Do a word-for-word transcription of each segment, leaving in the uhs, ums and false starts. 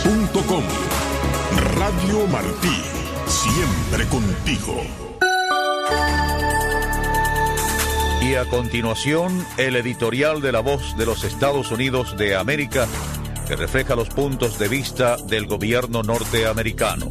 punto com. Radio Martí, siempre contigo. Y a continuación, el editorial de La Voz de los Estados Unidos de América, que refleja los puntos de vista del gobierno norteamericano.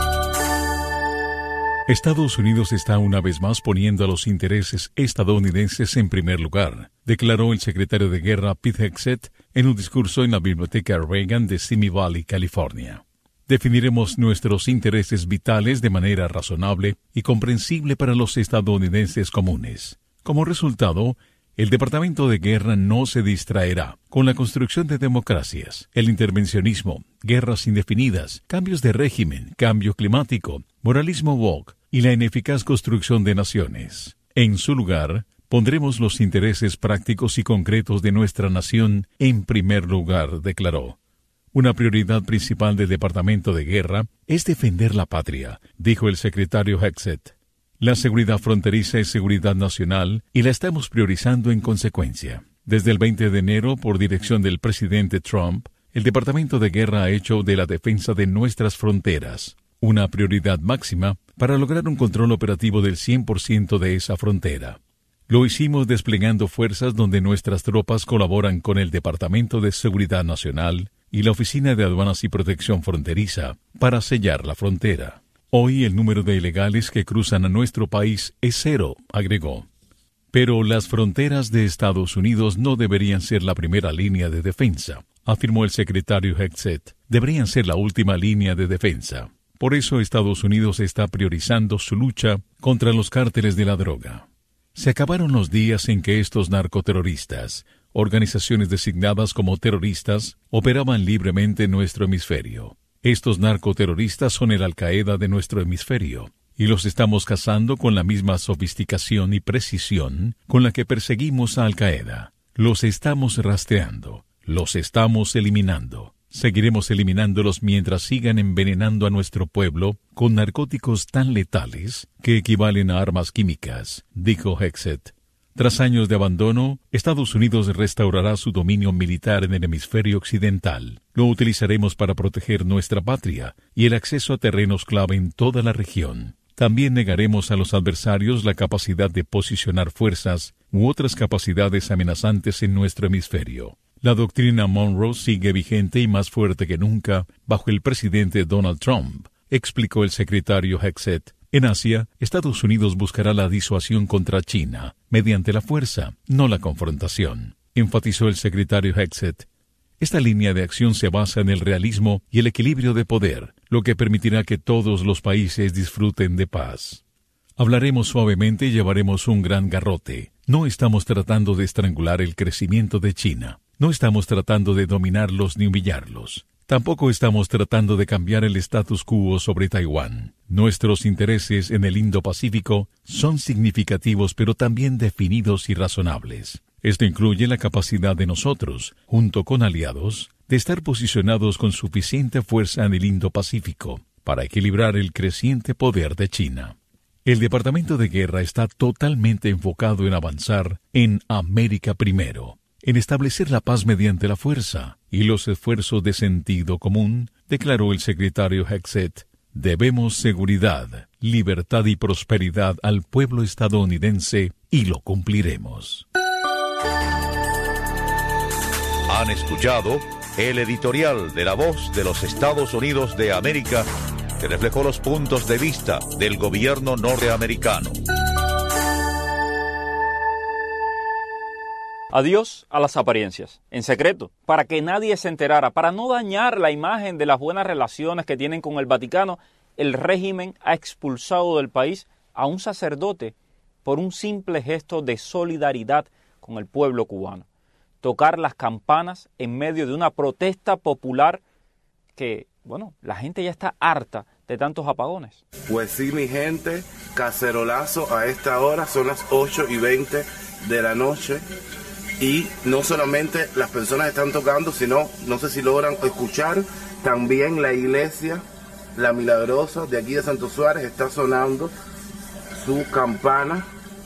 Estados Unidos está una vez más poniendo a los intereses estadounidenses en primer lugar, declaró el secretario de Guerra Pete Hegseth en un discurso en la Biblioteca Reagan de Simi Valley, California. Definiremos nuestros intereses vitales de manera razonable y comprensible para los estadounidenses comunes. Como resultado, el Departamento de Guerra no se distraerá con la construcción de democracias, el intervencionismo, guerras indefinidas, cambios de régimen, cambio climático, moralismo woke y la ineficaz construcción de naciones. En su lugar, pondremos los intereses prácticos y concretos de nuestra nación en primer lugar, declaró. Una prioridad principal del Departamento de Guerra es defender la patria, dijo el secretario Hegseth. La seguridad fronteriza es seguridad nacional y la estamos priorizando en consecuencia. Desde el veinte de enero, por dirección del presidente Trump, el Departamento de Guerra ha hecho de la defensa de nuestras fronteras una prioridad máxima para lograr un control operativo del cien por ciento de esa frontera. Lo hicimos desplegando fuerzas donde nuestras tropas colaboran con el Departamento de Seguridad Nacional y la Oficina de Aduanas y Protección Fronteriza para sellar la frontera. Hoy el número de ilegales que cruzan a nuestro país es cero, agregó. Pero las fronteras de Estados Unidos no deberían ser la primera línea de defensa, afirmó el secretario Hegseth. Deberían ser la última línea de defensa. Por eso Estados Unidos está priorizando su lucha contra los cárteles de la droga. Se acabaron los días en que estos narcoterroristas, organizaciones designadas como terroristas, operaban libremente en nuestro hemisferio. Estos narcoterroristas son el Al-Qaeda de nuestro hemisferio, y los estamos cazando con la misma sofisticación y precisión con la que perseguimos a Al-Qaeda. Los estamos rastreando, los estamos eliminando. Seguiremos eliminándolos mientras sigan envenenando a nuestro pueblo con narcóticos tan letales que equivalen a armas químicas, dijo Hegseth. Tras años de abandono, Estados Unidos restaurará su dominio militar en el hemisferio occidental. Lo utilizaremos para proteger nuestra patria y el acceso a terrenos clave en toda la región. También negaremos a los adversarios la capacidad de posicionar fuerzas u otras capacidades amenazantes en nuestro hemisferio. La doctrina Monroe sigue vigente y más fuerte que nunca bajo el presidente Donald Trump, explicó el secretario Hegseth. En Asia, Estados Unidos buscará la disuasión contra China mediante la fuerza, no la confrontación, enfatizó el secretario Hegseth. Esta línea de acción se basa en el realismo y el equilibrio de poder, lo que permitirá que todos los países disfruten de paz. Hablaremos suavemente y llevaremos un gran garrote. No estamos tratando de estrangular el crecimiento de China. No estamos tratando de dominarlos ni humillarlos. Tampoco estamos tratando de cambiar el status quo sobre Taiwán. Nuestros intereses en el Indo-Pacífico son significativos pero también definidos y razonables. Esto incluye la capacidad de nosotros, junto con aliados, de estar posicionados con suficiente fuerza en el Indo-Pacífico para equilibrar el creciente poder de China. El Departamento de Guerra está totalmente enfocado en avanzar en América primero, en establecer la paz mediante la fuerza y los esfuerzos de sentido común, declaró el secretario Hegseth. Debemos seguridad, libertad y prosperidad al pueblo estadounidense y lo cumpliremos. Han escuchado el editorial de La Voz de los Estados Unidos de América, que reflejó los puntos de vista del gobierno norteamericano. Adiós a las apariencias, en secreto, para que nadie se enterara, para no dañar la imagen de las buenas relaciones que tienen con el Vaticano. El régimen ha expulsado del país a un sacerdote por un simple gesto de solidaridad con el pueblo cubano. Tocar las campanas en medio de una protesta popular que, bueno, la gente ya está harta de tantos apagones. Pues sí, mi gente, cacerolazo a esta hora, son las ocho y veinte de la noche. Y no solamente las personas están tocando, sino, no sé si logran escuchar, también la iglesia, la Milagrosa, de aquí de Santo Suárez, está sonando su campana.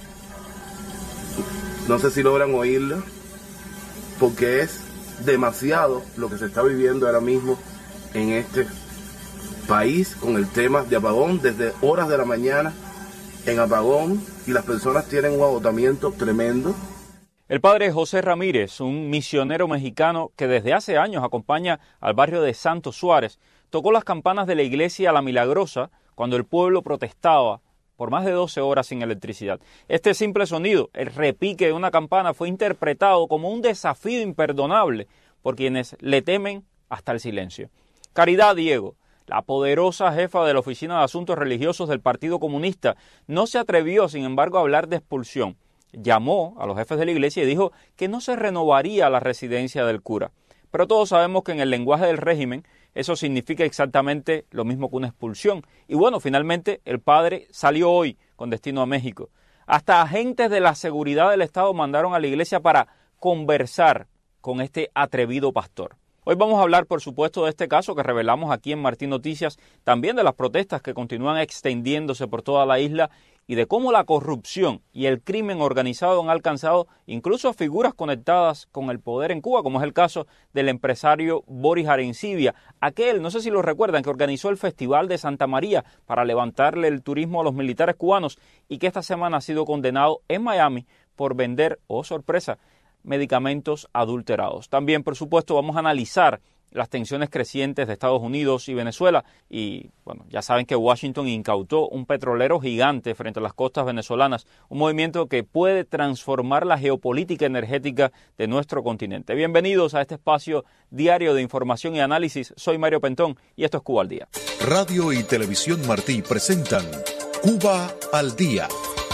No sé si logran oírla, porque es demasiado lo que se está viviendo ahora mismo en este país con el tema de apagón, desde horas de la mañana en apagón, y las personas tienen un agotamiento tremendo. El padre José Ramírez, un misionero mexicano que desde hace años acompaña al barrio de Santo Suárez, tocó las campanas de la iglesia La Milagrosa cuando el pueblo protestaba por más de doce horas sin electricidad. Este simple sonido, el repique de una campana, fue interpretado como un desafío imperdonable por quienes le temen hasta el silencio. Caridad Diego, la poderosa jefa de la Oficina de Asuntos Religiosos del Partido Comunista, no se atrevió, sin embargo, a hablar de expulsión. Llamó a los jefes de la iglesia y dijo que no se renovaría la residencia del cura. Pero todos sabemos que en el lenguaje del régimen eso significa exactamente lo mismo que una expulsión. Y bueno, finalmente el padre salió hoy con destino a México. Hasta agentes de la seguridad del Estado mandaron a la iglesia para conversar con este atrevido pastor. Hoy vamos a hablar, por supuesto, de este caso que revelamos aquí en Martín Noticias, también de las protestas que continúan extendiéndose por toda la isla y de cómo la corrupción y el crimen organizado han alcanzado incluso figuras conectadas con el poder en Cuba, como es el caso del empresario Boris Arencibia, aquel, no sé si lo recuerdan, que organizó el Festival de Santa María para levantarle el turismo a los militares cubanos y que esta semana ha sido condenado en Miami por vender, oh sorpresa, medicamentos adulterados. También, por supuesto, vamos a analizar las tensiones crecientes de Estados Unidos y Venezuela y, bueno, ya saben que Washington incautó un petrolero gigante frente a las costas venezolanas, un movimiento que puede transformar la geopolítica energética de nuestro continente. Bienvenidos a este espacio diario de información y análisis. Soy Mario Pentón y esto es Cuba al Día. Radio y Televisión Martí presentan Cuba al Día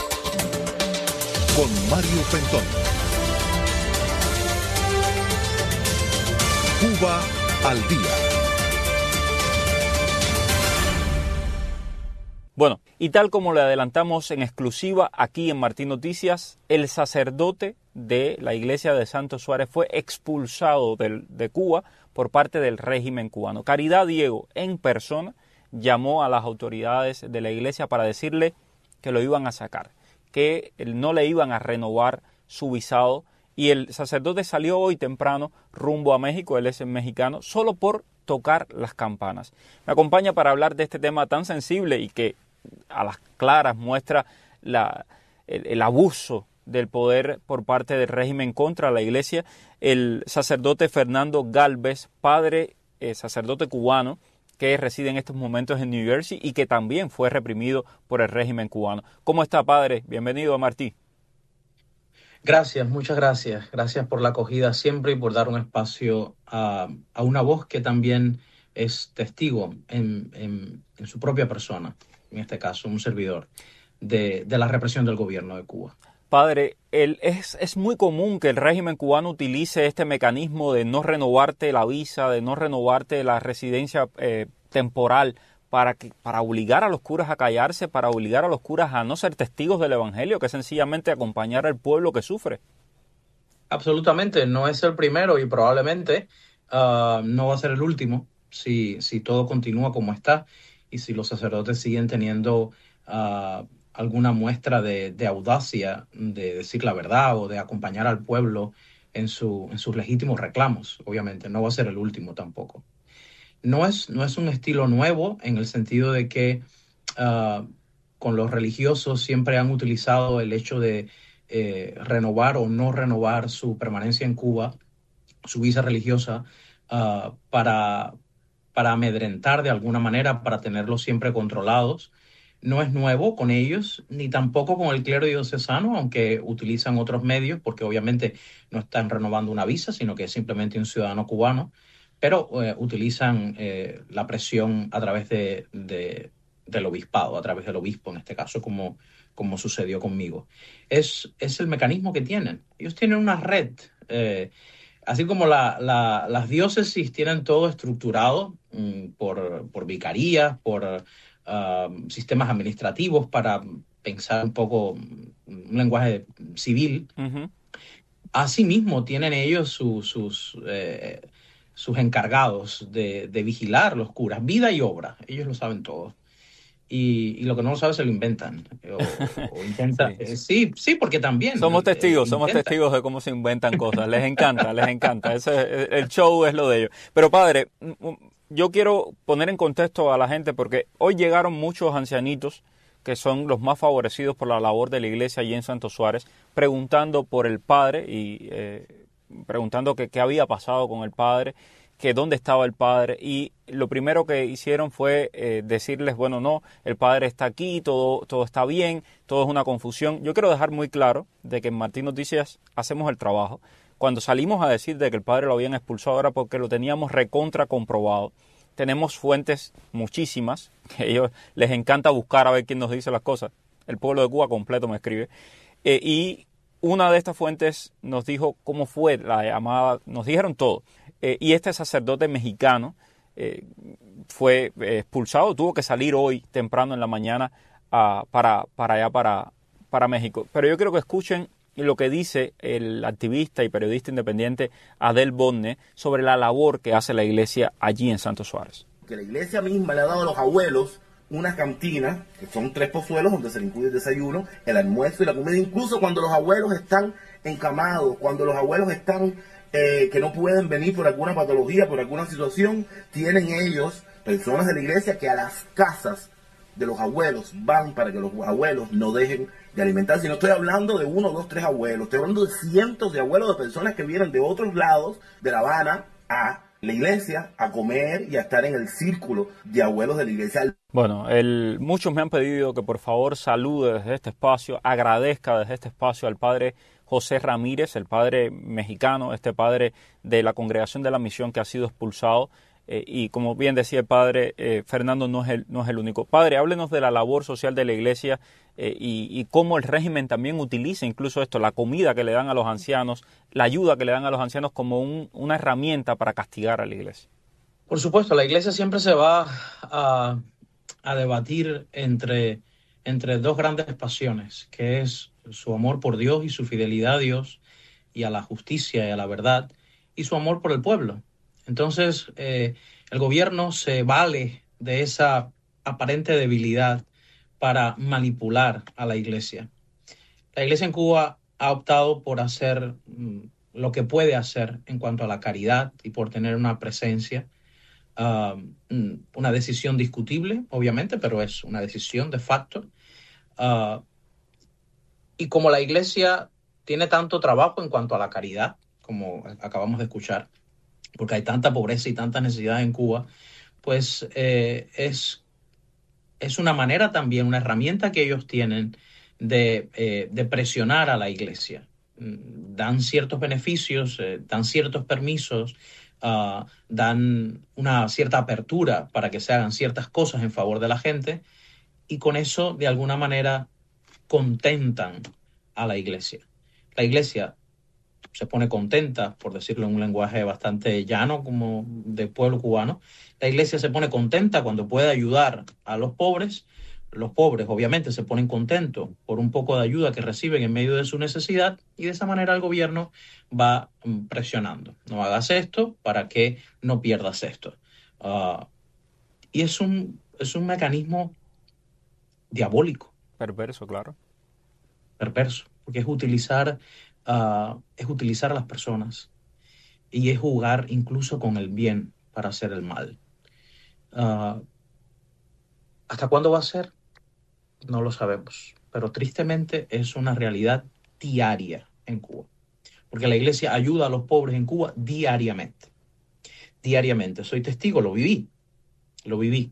con Mario Pentón. Cuba al Día. Bueno, y tal como le adelantamos en exclusiva aquí en Martín Noticias, el sacerdote de la iglesia de Santo Suárez fue expulsado del, de Cuba por parte del régimen cubano. Caridad Diego, en persona, llamó a las autoridades de la iglesia para decirle que lo iban a sacar, que no le iban a renovar su visado. Y el sacerdote salió hoy temprano rumbo a México, él es mexicano, solo por tocar las campanas. Me acompaña para hablar de este tema tan sensible y que a las claras muestra la, el, el abuso del poder por parte del régimen contra la iglesia, el sacerdote Fernando Gálvez, padre eh, sacerdote cubano, que reside en estos momentos en New Jersey y que también fue reprimido por el régimen cubano. ¿Cómo está, padre? Bienvenido a Martí. Gracias, muchas gracias. Gracias por la acogida siempre y por dar un espacio a, a una voz que también es testigo en, en, en su propia persona, en este caso un servidor, de, de la represión del gobierno de Cuba. Padre, el, es, es muy común que el régimen cubano utilice este mecanismo de no renovarte la visa, de no renovarte la residencia eh, temporal, Para, que, para obligar a los curas a callarse, para obligar a los curas a no ser testigos del evangelio, que es sencillamente acompañar al pueblo que sufre. Absolutamente, no es el primero y probablemente uh, no va a ser el último si, si todo continúa como está y si los sacerdotes siguen teniendo uh, alguna muestra de, de audacia de decir la verdad o de acompañar al pueblo en, su, en sus legítimos reclamos. Obviamente, no va a ser el último tampoco. No es, no es un estilo nuevo en el sentido de que uh, con los religiosos siempre han utilizado el hecho de eh, renovar o no renovar su permanencia en Cuba, su visa religiosa, uh, para, para amedrentar de alguna manera, para tenerlos siempre controlados. No es nuevo con ellos, ni tampoco con el clero diocesano, aunque utilizan otros medios, porque obviamente no están renovando una visa, sino que es simplemente un ciudadano cubano. Pero eh, utilizan eh, la presión a través de, de, del obispado, a través del obispo en este caso, como, como sucedió conmigo. Es, es el mecanismo que tienen. Ellos tienen una red, eh, así como la, la, las diócesis tienen todo estructurado mm, por, por vicarías, por uh, sistemas administrativos para pensar un poco un lenguaje civil. Uh-huh. Asimismo tienen ellos su, sus... Eh, sus encargados de, de vigilar los curas, vida y obra, ellos lo saben todo. Y, y lo que no lo saben se lo inventan. O, o intentan. sí. sí, sí, porque también. Somos testigos, eh, somos testigos de cómo se inventan cosas. Les encanta, les encanta. Ese, el show es lo de ellos. Pero padre, yo quiero poner en contexto a la gente porque hoy llegaron muchos ancianitos que son los más favorecidos por la labor de la iglesia allí en Santo Suárez, preguntando por el padre y eh, preguntando qué había pasado con el padre, que dónde estaba el padre, y lo primero que hicieron fue eh, decirles, bueno, no, el padre está aquí, todo, todo está bien, todo es una confusión. Yo quiero dejar muy claro de que en Martín Noticias hacemos el trabajo. Cuando salimos a decir de que el padre lo habían expulsado era porque lo teníamos recontra comprobado. Tenemos fuentes muchísimas, que a ellos les encanta buscar a ver quién nos dice las cosas. El pueblo de Cuba completo me escribe. Eh, y una de estas fuentes nos dijo cómo fue la llamada, nos dijeron todo. Eh, y este sacerdote mexicano eh, fue eh, expulsado, tuvo que salir hoy temprano en la mañana uh, para, para allá, para, para México. Pero yo quiero que escuchen lo que dice el activista y periodista independiente Adel Bonne sobre la labor que hace la iglesia allí en Santo Suárez. Que la iglesia misma le ha dado a los abuelos una cantina, que son tres pozuelos donde se le incluye el desayuno, el almuerzo y la comida, incluso cuando los abuelos están encamados, cuando los abuelos están eh, que no pueden venir por alguna patología, por alguna situación, tienen ellos, personas de la iglesia, que a las casas de los abuelos van para que los abuelos no dejen de alimentarse. Y no estoy hablando de uno, dos, tres abuelos, estoy hablando de cientos de abuelos, de personas que vienen de otros lados de La Habana a la iglesia a comer y a estar en el círculo de abuelos de la iglesia. Bueno, el, muchos me han pedido que por favor salude desde este espacio, agradezca desde este espacio al padre José Ramírez, el padre mexicano, este padre de la Congregación de la Misión que ha sido expulsado. Eh, y como bien decía el padre, eh, Fernando no es el, no es el único. Padre, háblenos de la labor social de la iglesia eh, y, y cómo el régimen también utiliza incluso esto, la comida que le dan a los ancianos, la ayuda que le dan a los ancianos como un, una herramienta para castigar a la iglesia. Por supuesto, la iglesia siempre se va a, a debatir entre, entre dos grandes pasiones, que es su amor por Dios y su fidelidad a Dios y a la justicia y a la verdad, y su amor por el pueblo. Entonces, eh, el gobierno se vale de esa aparente debilidad para manipular a la iglesia. La iglesia en Cuba ha optado por hacer mm, lo que puede hacer en cuanto a la caridad y por tener una presencia, uh, una decisión discutible, obviamente, pero es una decisión de facto. Uh, y como la iglesia tiene tanto trabajo en cuanto a la caridad, como acabamos de escuchar, porque hay tanta pobreza y tanta necesidad en Cuba, pues eh, es, es una manera también, una herramienta que ellos tienen de, eh, de presionar a la iglesia. Dan ciertos beneficios, eh, dan ciertos permisos, uh, dan una cierta apertura para que se hagan ciertas cosas en favor de la gente, y con eso, de alguna manera, contentan a la iglesia. La iglesia se pone contenta, por decirlo en un lenguaje bastante llano como del pueblo cubano. La iglesia se pone contenta cuando puede ayudar a los pobres. Los pobres obviamente se ponen contentos por un poco de ayuda que reciben en medio de su necesidad, y de esa manera el gobierno va presionando. No hagas esto para que no pierdas esto. Uh, y es un, es un mecanismo diabólico. Perverso, claro. Perverso, porque es utilizar... Uh, es utilizar a las personas y es jugar incluso con el bien para hacer el mal. Uh, ¿Hasta cuándo va a ser? No lo sabemos, pero tristemente es una realidad diaria en Cuba, porque la iglesia ayuda a los pobres en Cuba diariamente. Diariamente. Soy testigo, lo viví, lo viví.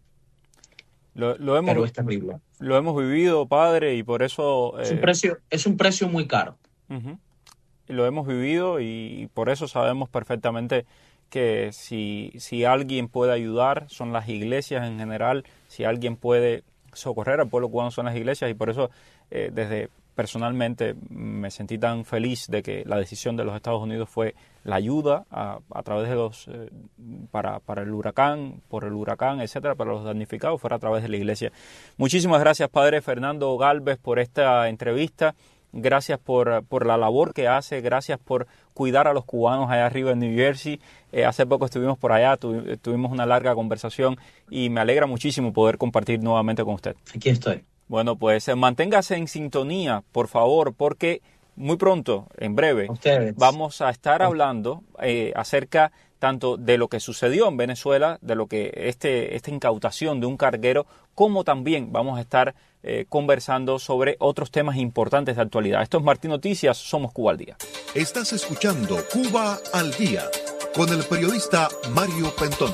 Lo, lo hemos, pero es terrible. Lo hemos vivido, padre, y por eso... Eh... Es, un precio, es un precio muy caro. Uh-huh. Lo hemos vivido y por eso sabemos perfectamente que si, si alguien puede ayudar son las iglesias en general, si alguien puede socorrer al pueblo cubano son las iglesias, y por eso eh, desde personalmente me sentí tan feliz de que la decisión de los Estados Unidos fue la ayuda a, a través de los eh, para, para el huracán, por el huracán, etcétera, para los damnificados, fuera a través de la iglesia. Muchísimas gracias, padre Fernando Gálvez, por esta entrevista. Gracias por, por la labor que hace, gracias por cuidar a los cubanos allá arriba en New Jersey. Eh, hace poco estuvimos por allá, tu, tuvimos una larga conversación y me alegra muchísimo poder compartir nuevamente con usted. Aquí estoy. Bueno, pues eh, manténgase en sintonía, por favor, porque muy pronto, en breve, Ustedes. vamos a estar hablando eh, acerca tanto de lo que sucedió en Venezuela, de lo que este, esta incautación de un carguero, como también vamos a estar eh, conversando sobre otros temas importantes de actualidad. Esto es Martín Noticias, somos Cuba al Día. Estás escuchando Cuba al Día con el periodista Mario Pentón.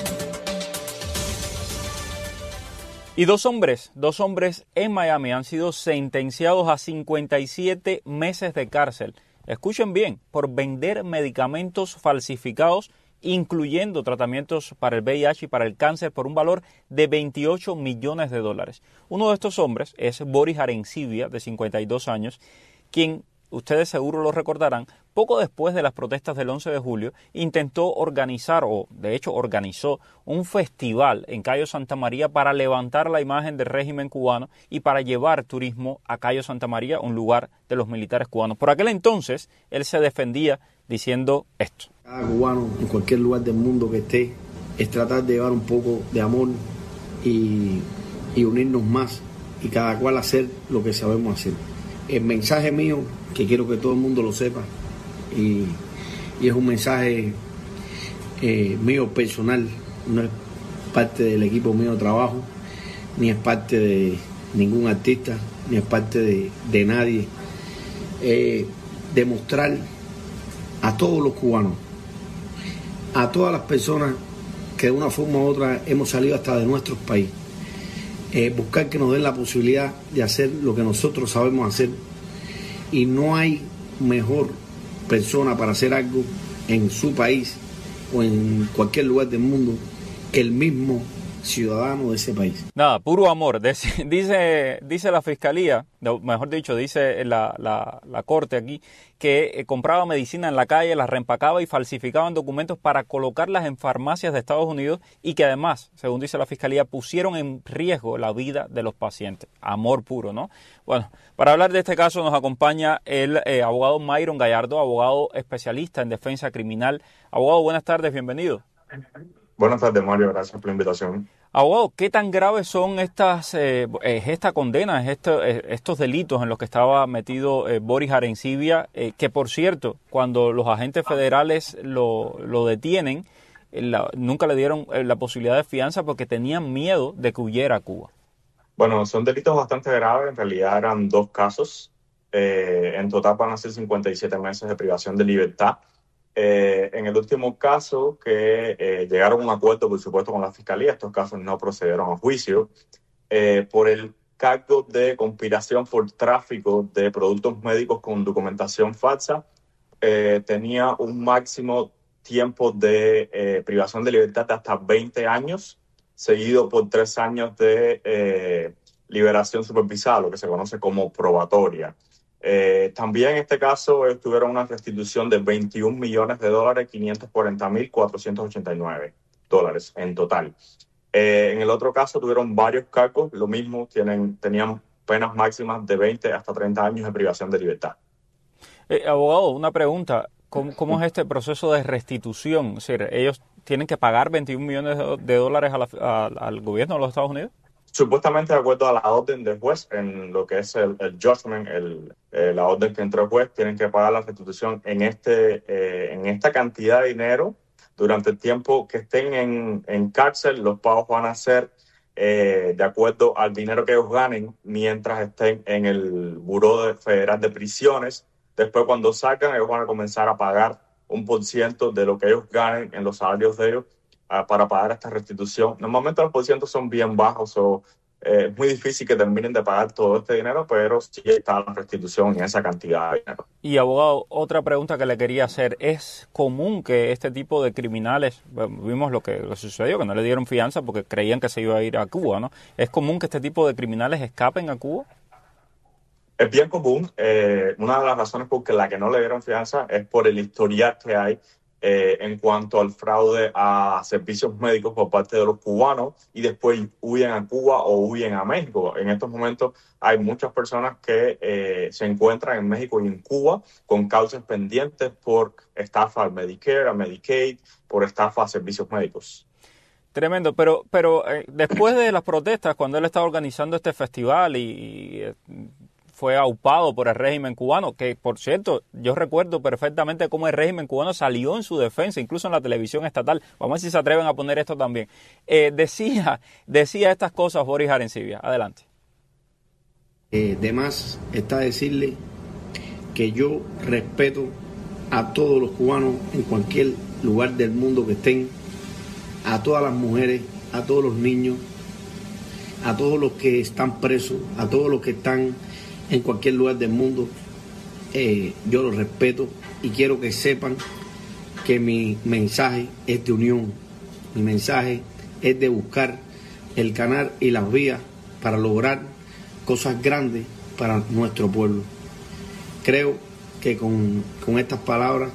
Y dos hombres, dos hombres en Miami han sido sentenciados a cincuenta y siete meses de cárcel. Escuchen bien, por vender medicamentos falsificados, incluyendo tratamientos para el V I H y para el cáncer, por un valor de veintiocho millones de dólares. Uno de estos hombres es Boris Arencibia, de cincuenta y dos años, quien, ustedes seguro lo recordarán, poco después de las protestas del once de julio, intentó organizar, o de hecho organizó, un festival en Cayo Santa María para levantar la imagen del régimen cubano y para llevar turismo a Cayo Santa María, un lugar de los militares cubanos. Por aquel entonces, él se defendía diciendo esto. Cada cubano, en cualquier lugar del mundo que esté, es tratar de llevar un poco de amor y, y unirnos más, y cada cual hacer lo que sabemos hacer. El mensaje mío, que quiero que todo el mundo lo sepa, y, y es un mensaje eh, mío personal, no es parte del equipo mío de trabajo, ni es parte de ningún artista, ni es parte de, de nadie. Eh, demostrar a todos los cubanos, a todas las personas que de una forma u otra hemos salido hasta de nuestros países, eh, buscar que nos den la posibilidad de hacer lo que nosotros sabemos hacer, y no hay mejor persona para hacer algo en su país o en cualquier lugar del mundo que el mismo ciudadano de ese país. Nada, puro amor. Dice, dice la fiscalía, mejor dicho, dice la, la, la corte aquí, que eh, compraba medicina en la calle, la reempacaba y falsificaban documentos para colocarlas en farmacias de Estados Unidos, y que además, según dice la fiscalía, pusieron en riesgo la vida de los pacientes. Amor puro, ¿no? Bueno, para hablar de este caso nos acompaña el eh, abogado Myron Gallardo, abogado especialista en defensa criminal. Abogado, buenas tardes, bienvenido. Buenas tardes, Mario, gracias por la invitación. Abogado, ¿qué tan graves son estas, eh, esta condena, esto, estos delitos en los que estaba metido eh, Boris Arencibia? Eh, que, por cierto, cuando los agentes federales lo, lo detienen, eh, la, nunca le dieron eh, la posibilidad de fianza porque tenían miedo de que huyera a Cuba. Bueno, son delitos bastante graves. En realidad eran dos casos. Eh, en total van a ser cincuenta y siete meses de privación de libertad. Eh, en el último caso, que eh, llegaron a un acuerdo, por supuesto, con la Fiscalía, estos casos no procedieron a juicio, eh, por el cargo de conspiración por tráfico de productos médicos con documentación falsa, eh, tenía un máximo tiempo de eh, privación de libertad de hasta veinte años, seguido por tres años de eh, liberación supervisada, lo que se conoce como probatoria. Eh, también en este caso ellos tuvieron una restitución de veintiún millones de dólares, quinientos cuarenta mil cuatrocientos ochenta y nueve dólares en total. Eh, en el otro caso tuvieron varios cargos, lo mismo, tienen, tenían penas máximas de veinte hasta treinta años de privación de libertad. Eh, abogado, una pregunta, ¿cómo, cómo es este proceso de restitución? Es decir, ¿ellos tienen que pagar veintiún millones de dólares a la, a, al gobierno de los Estados Unidos? Supuestamente, de acuerdo a la orden del juez, en lo que es el, el judgment, el, eh, la orden que entró el juez, tienen que pagar la restitución en, este, eh, en esta cantidad de dinero. Durante el tiempo que estén en, en cárcel, los pagos van a ser eh, de acuerdo al dinero que ellos ganen mientras estén en el Buró de Federal de Prisiones. Después, cuando salgan, ellos van a comenzar a pagar un por ciento de lo que ellos ganen en los salarios de ellos, para pagar esta restitución. Normalmente los porcientos son bien bajos, o eh, es muy difícil que terminen de pagar todo este dinero, pero sí está la restitución en esa cantidad de dinero. Y abogado, otra pregunta que le quería hacer, ¿es común que este tipo de criminales, bueno, vimos lo que, lo que sucedió, que no le dieron fianza porque creían que se iba a ir a Cuba, ¿no? ¿Es común que este tipo de criminales escapen a Cuba? Es bien común. Eh, una de las razones por la que no le dieron fianza es por el historial que hay Eh, en cuanto al fraude a servicios médicos por parte de los cubanos, y después huyen a Cuba o huyen a México. En estos momentos hay muchas personas que eh, se encuentran en México y en Cuba con causas pendientes por estafa al Medicare, a Medicaid, por estafa a servicios médicos. Tremendo, pero pero eh, después de las protestas, cuando él estaba organizando este festival y, y fue aupado por el régimen cubano, que por cierto, yo recuerdo perfectamente cómo el régimen cubano salió en su defensa, incluso en la televisión estatal. Vamos a ver si se atreven a poner esto también. Eh, decía, decía estas cosas Boris Arencibia. Adelante. Eh, de más está decirle que yo respeto a todos los cubanos en cualquier lugar del mundo que estén, a todas las mujeres, a todos los niños, a todos los que están presos, a todos los que están en cualquier lugar del mundo. Eh, yo los respeto y quiero que sepan que mi mensaje es de unión, mi mensaje es de buscar el canal y las vías para lograr cosas grandes para nuestro pueblo. Creo que con, con estas palabras,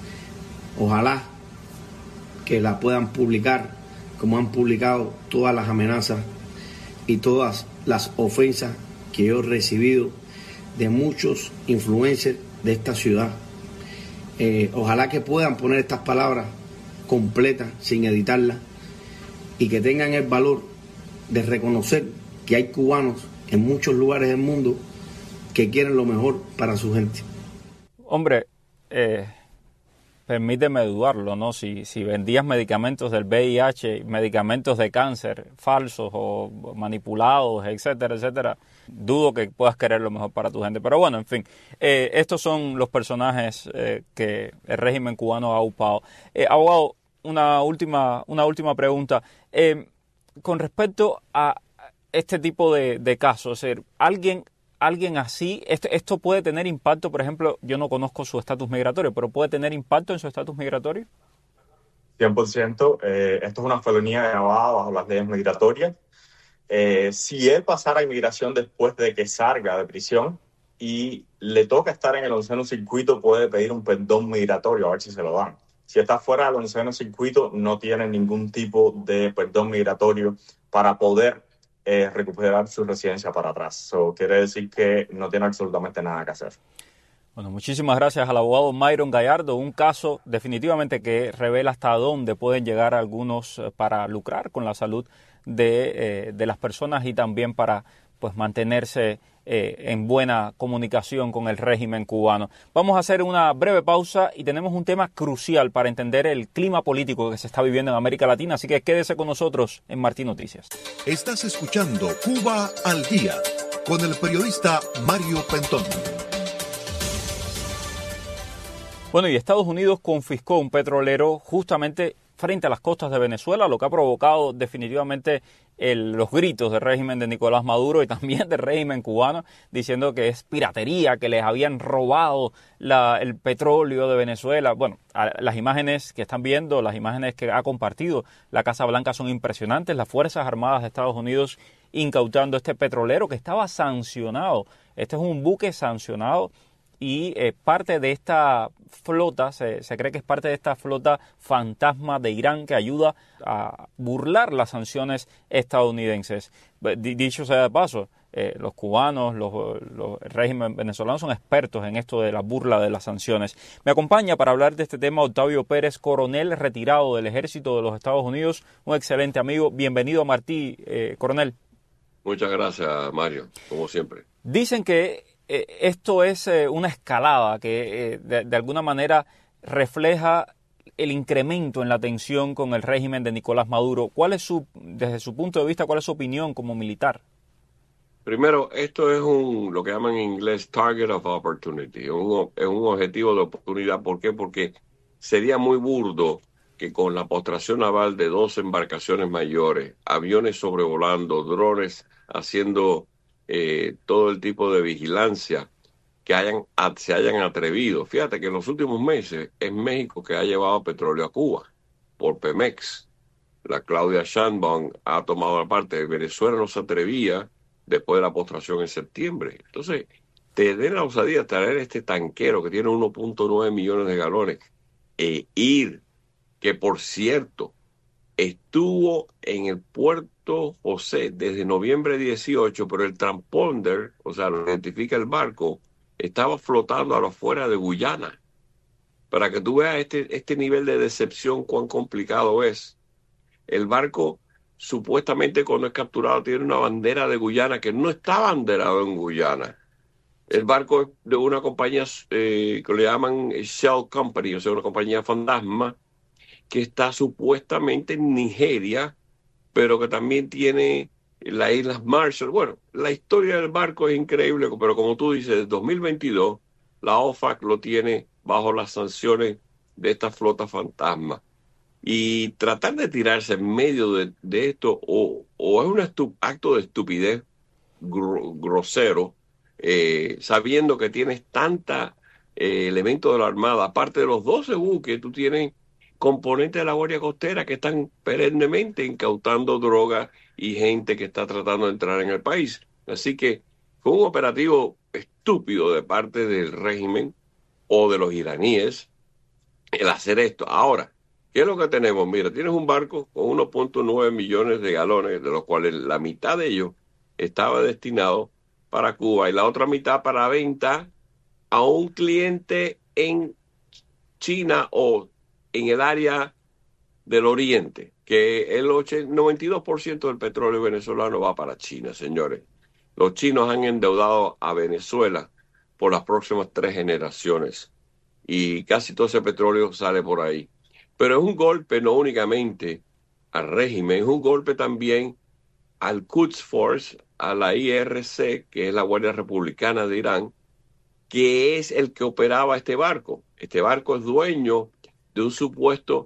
ojalá que las puedan publicar como han publicado todas las amenazas y todas las ofensas que yo he recibido de muchos influencers de esta ciudad. Eh, ojalá que puedan poner estas palabras completas, sin editarlas, y que tengan el valor de reconocer que hay cubanos en muchos lugares del mundo que quieren lo mejor para su gente. Hombre, eh, permíteme dudarlo, ¿no? Si, si vendías medicamentos del V I H, medicamentos de cáncer falsos o manipulados, etcétera, etcétera, dudo que puedas querer lo mejor para tu gente. Pero bueno, en fin, eh, estos son los personajes eh, que el régimen cubano ha aupado. Eh, abogado, una última, una última pregunta. Eh, con respecto a este tipo de, de casos, es decir, alguien... Alguien así, esto, esto puede tener impacto, por ejemplo, yo no conozco su estatus migratorio, pero ¿puede tener impacto en su estatus migratorio? cien por ciento. Eh, esto es una felonía grabada bajo las leyes migratorias. Eh, si él pasara a inmigración después de que salga de prisión y le toca estar en el onceno circuito, puede pedir un perdón migratorio, a ver si se lo dan. Si está fuera del onceno circuito, no tiene ningún tipo de perdón migratorio para poder Eh, recuperar su residencia para atrás. So, quiere decir que no tiene absolutamente nada que hacer. Bueno, muchísimas gracias al abogado Myron Gallardo. Un caso definitivamente que revela hasta dónde pueden llegar algunos para lucrar con la salud de, eh, de las personas y también para pues mantenerse eh, en buena comunicación con el régimen cubano. Vamos a hacer una breve pausa y tenemos un tema crucial para entender el clima político que se está viviendo en América Latina, así que quédese con nosotros en Martí Noticias. Estás escuchando Cuba al Día con el periodista Mario Pentón. Bueno, y Estados Unidos confiscó un petrolero justamente frente a las costas de Venezuela, lo que ha provocado definitivamente el, los gritos del régimen de Nicolás Maduro y también del régimen cubano, diciendo que es piratería, que les habían robado la, el petróleo de Venezuela. Bueno, a, las imágenes que están viendo, las imágenes que ha compartido la Casa Blanca son impresionantes. Las Fuerzas Armadas de Estados Unidos incautando este petrolero que estaba sancionado. Este es un buque sancionado y eh, parte de esta flota, se, se cree que es parte de esta flota fantasma de Irán que ayuda a burlar las sanciones estadounidenses. Dicho sea de paso, eh, los cubanos, los, los régimen venezolanos son expertos en esto de la burla de las sanciones. Me acompaña para hablar de este tema Octavio Pérez, coronel retirado del Ejército de los Estados Unidos, un excelente amigo. Bienvenido, Martí, eh, coronel. Muchas gracias, Mario, como siempre. Dicen que eh, esto es eh, una escalada que eh, de, de alguna manera refleja el incremento en la tensión con el régimen de Nicolás Maduro. ¿Cuál es su, desde su punto de vista, cuál es su opinión como militar? Primero, esto es un lo que llaman en inglés target of opportunity, un, es un objetivo de oportunidad. ¿Por qué? Porque sería muy burdo que con la postración naval de dos embarcaciones mayores, aviones sobrevolando, drones haciendo eh, todo el tipo de vigilancia, que hayan, se hayan atrevido. Fíjate que en los últimos meses es México que ha llevado petróleo a Cuba por Pemex. La Claudia Sheinbaum ha tomado la parte. Venezuela no se atrevía después de la postración en septiembre. Entonces, te den la osadía de traer este tanquero que tiene uno punto nueve millones de galones e ir, que por cierto, estuvo en el puerto José desde noviembre dieciocho, pero el transponder, o sea, lo identifica el barco, estaba flotando a la afuera de Guyana. Para que tú veas este, este nivel de decepción, cuán complicado es. El barco, supuestamente cuando es capturado, tiene una bandera de Guyana que no está banderado en Guyana. El barco es de una compañía eh, que le llaman Shell Company, o sea, una compañía fantasma, que está supuestamente en Nigeria, pero que también tiene las Islas Marshall. Bueno, la historia del barco es increíble, pero como tú dices, en dos mil veintidós, la O F A C lo tiene bajo las sanciones de esta flota fantasma. Y tratar de tirarse en medio de, de esto, o, o es un estu- acto de estupidez gr- grosero, eh, sabiendo que tienes tanta eh, elementos de la Armada, aparte de los doce buques, tú tienes componentes de la Guardia Costera que están perennemente incautando droga y gente que está tratando de entrar en el país. Así que fue un operativo estúpido de parte del régimen o de los iraníes el hacer esto. Ahora, ¿qué es lo que tenemos? Mira, tienes un barco con uno punto nueve millones de galones, de los cuales la mitad de ellos estaba destinado para Cuba y la otra mitad para venta a un cliente en China o en el área del Oriente, que el noventa y dos por ciento del petróleo venezolano va para China, señores. Los chinos han endeudado a Venezuela por las próximas tres generaciones y casi todo ese petróleo sale por ahí. Pero es un golpe no únicamente al régimen, es un golpe también al Quds Force, a la I R C, que es la Guardia Republicana de Irán, que es el que operaba este barco. Este barco es dueño de un supuesto,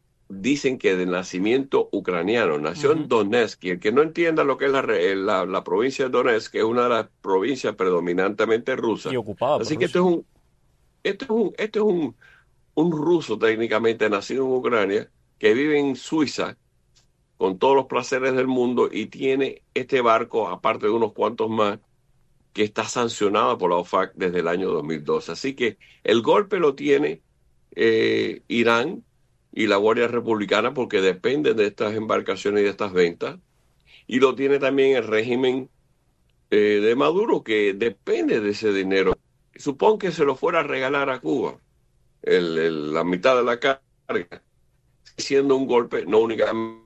dicen que de nacimiento ucraniano, nació uh-huh. en Donetsk, y el que no entienda lo que es la, la, la provincia de Donetsk, que es una de las provincias predominantemente rusas. Y ocupada por Así que Rusia. esto es un, esto es un, esto es un, un ruso técnicamente nacido en Ucrania, que vive en Suiza, con todos los placeres del mundo, y tiene este barco, aparte de unos cuantos más, que está sancionado por la O F A C desde el año dos mil doce. Así que el golpe lo tiene eh, Irán y la Guardia Republicana, porque dependen de estas embarcaciones y de estas ventas, y lo tiene también el régimen eh, de Maduro, que depende de ese dinero. Supón que se lo fuera a regalar a Cuba, el, el, la mitad de la carga, siendo un golpe no únicamente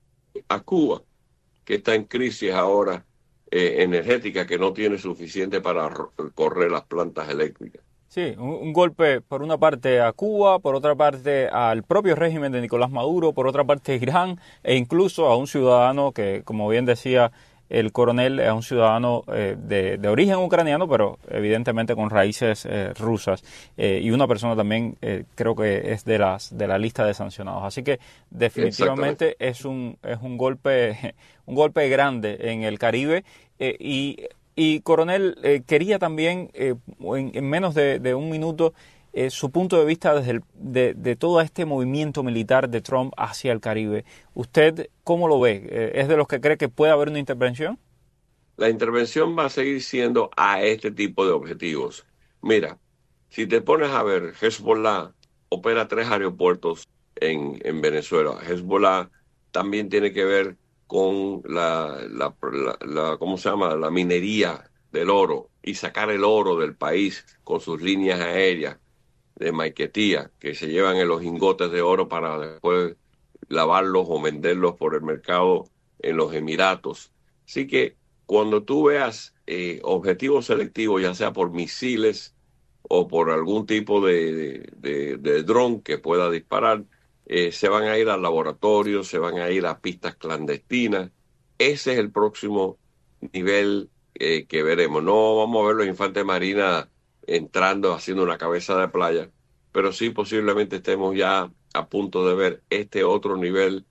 a Cuba, que está en crisis ahora eh, energética, que no tiene suficiente para correr las plantas eléctricas. Sí, un, un golpe por una parte a Cuba, por otra parte al propio régimen de Nicolás Maduro, por otra parte a Irán, e incluso a un ciudadano que, como bien decía el coronel, es un ciudadano eh, de, de origen ucraniano, pero evidentemente con raíces eh, rusas, eh, y una persona también eh, creo que es de las de la lista de sancionados. Así que definitivamente es un es un golpe un golpe grande en el Caribe. eh, y y coronel, eh, quería también eh, en, en menos de, de un minuto eh, su punto de vista desde el, de, de todo este movimiento militar de Trump hacia el Caribe. ¿Usted cómo lo ve? Eh, ¿Es de los que cree que puede haber una intervención? La intervención va a seguir siendo a este tipo de objetivos. Mira, si te pones a ver, Hezbollah opera tres aeropuertos en, en Venezuela. Hezbollah también tiene que ver con la, la, la, la, ¿cómo se llama? La minería del oro y sacar el oro del país con sus líneas aéreas de Maiquetía, que se llevan en los lingotes de oro para después lavarlos o venderlos por el mercado en los Emiratos. Así que cuando tú veas eh, objetivos selectivos, ya sea por misiles o por algún tipo de, de, de, de dron que pueda disparar, eh, se van a ir al laboratorio, se van a ir a pistas clandestinas. Ese es el próximo nivel eh, que veremos. No vamos a ver los infantes marinas entrando, haciendo una cabeza de playa, pero sí posiblemente estemos ya a punto de ver este otro nivel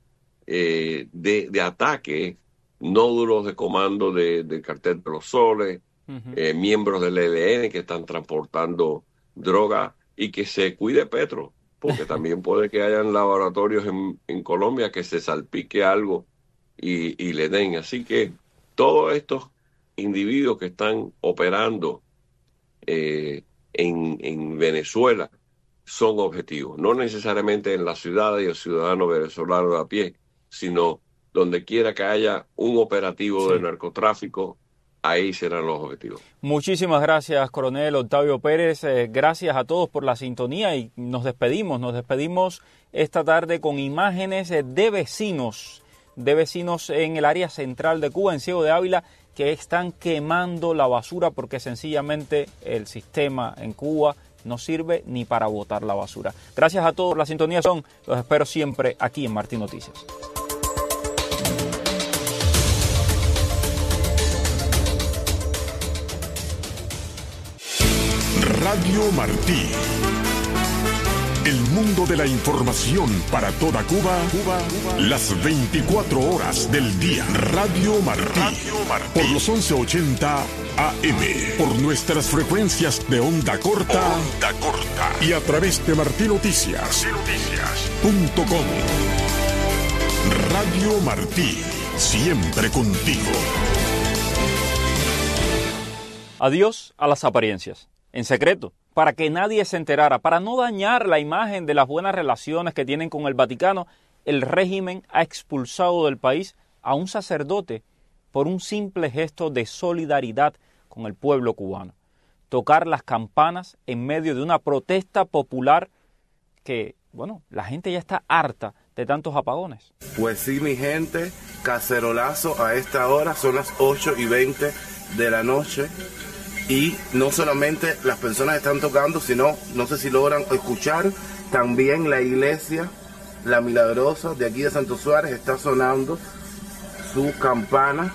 eh, de, de ataque, nódulos de comando de, del cartel de los soles, uh-huh. eh, miembros del E L N que están transportando droga, y que se cuide Petro, porque también puede que hayan laboratorios en, en Colombia que se salpique algo y, y le den. Así que todos estos individuos que están operando eh, en, en Venezuela son objetivos, no necesariamente en la ciudad y el ciudadano venezolano de a pie, sino donde quiera que haya un operativo sí. de narcotráfico, ahí serán los objetivos. Muchísimas gracias, coronel Octavio Pérez. Eh, gracias a todos por la sintonía, y nos despedimos. Nos despedimos esta tarde con imágenes de vecinos, de vecinos en el área central de Cuba, en Ciego de Ávila, que están quemando la basura porque sencillamente el sistema en Cuba no sirve ni para botar la basura. Gracias a todos, la sintonía son, los espero siempre aquí en Martí Noticias. Radio Martí. El mundo de la información para toda Cuba, Cuba, las veinticuatro horas del día. Radio Martí. Radio Martí. Por los once ochenta A M. Por nuestras frecuencias de onda corta. Onda corta. Y a través de martí noticias punto com. Radio Martí. Siempre contigo. Adiós a las apariencias. En secreto, para que nadie se enterara, para no dañar la imagen de las buenas relaciones que tienen con el Vaticano, el régimen ha expulsado del país a un sacerdote por un simple gesto de solidaridad con el pueblo cubano. Tocar las campanas en medio de una protesta popular que, bueno, la gente ya está harta de tantos apagones. Pues sí, mi gente, cacerolazo a esta hora, son las ocho y veinte de la noche. Y no solamente las personas están tocando, sino, no sé si logran escuchar, también la iglesia, la Milagrosa, de aquí de Santo Suárez, está sonando su campana.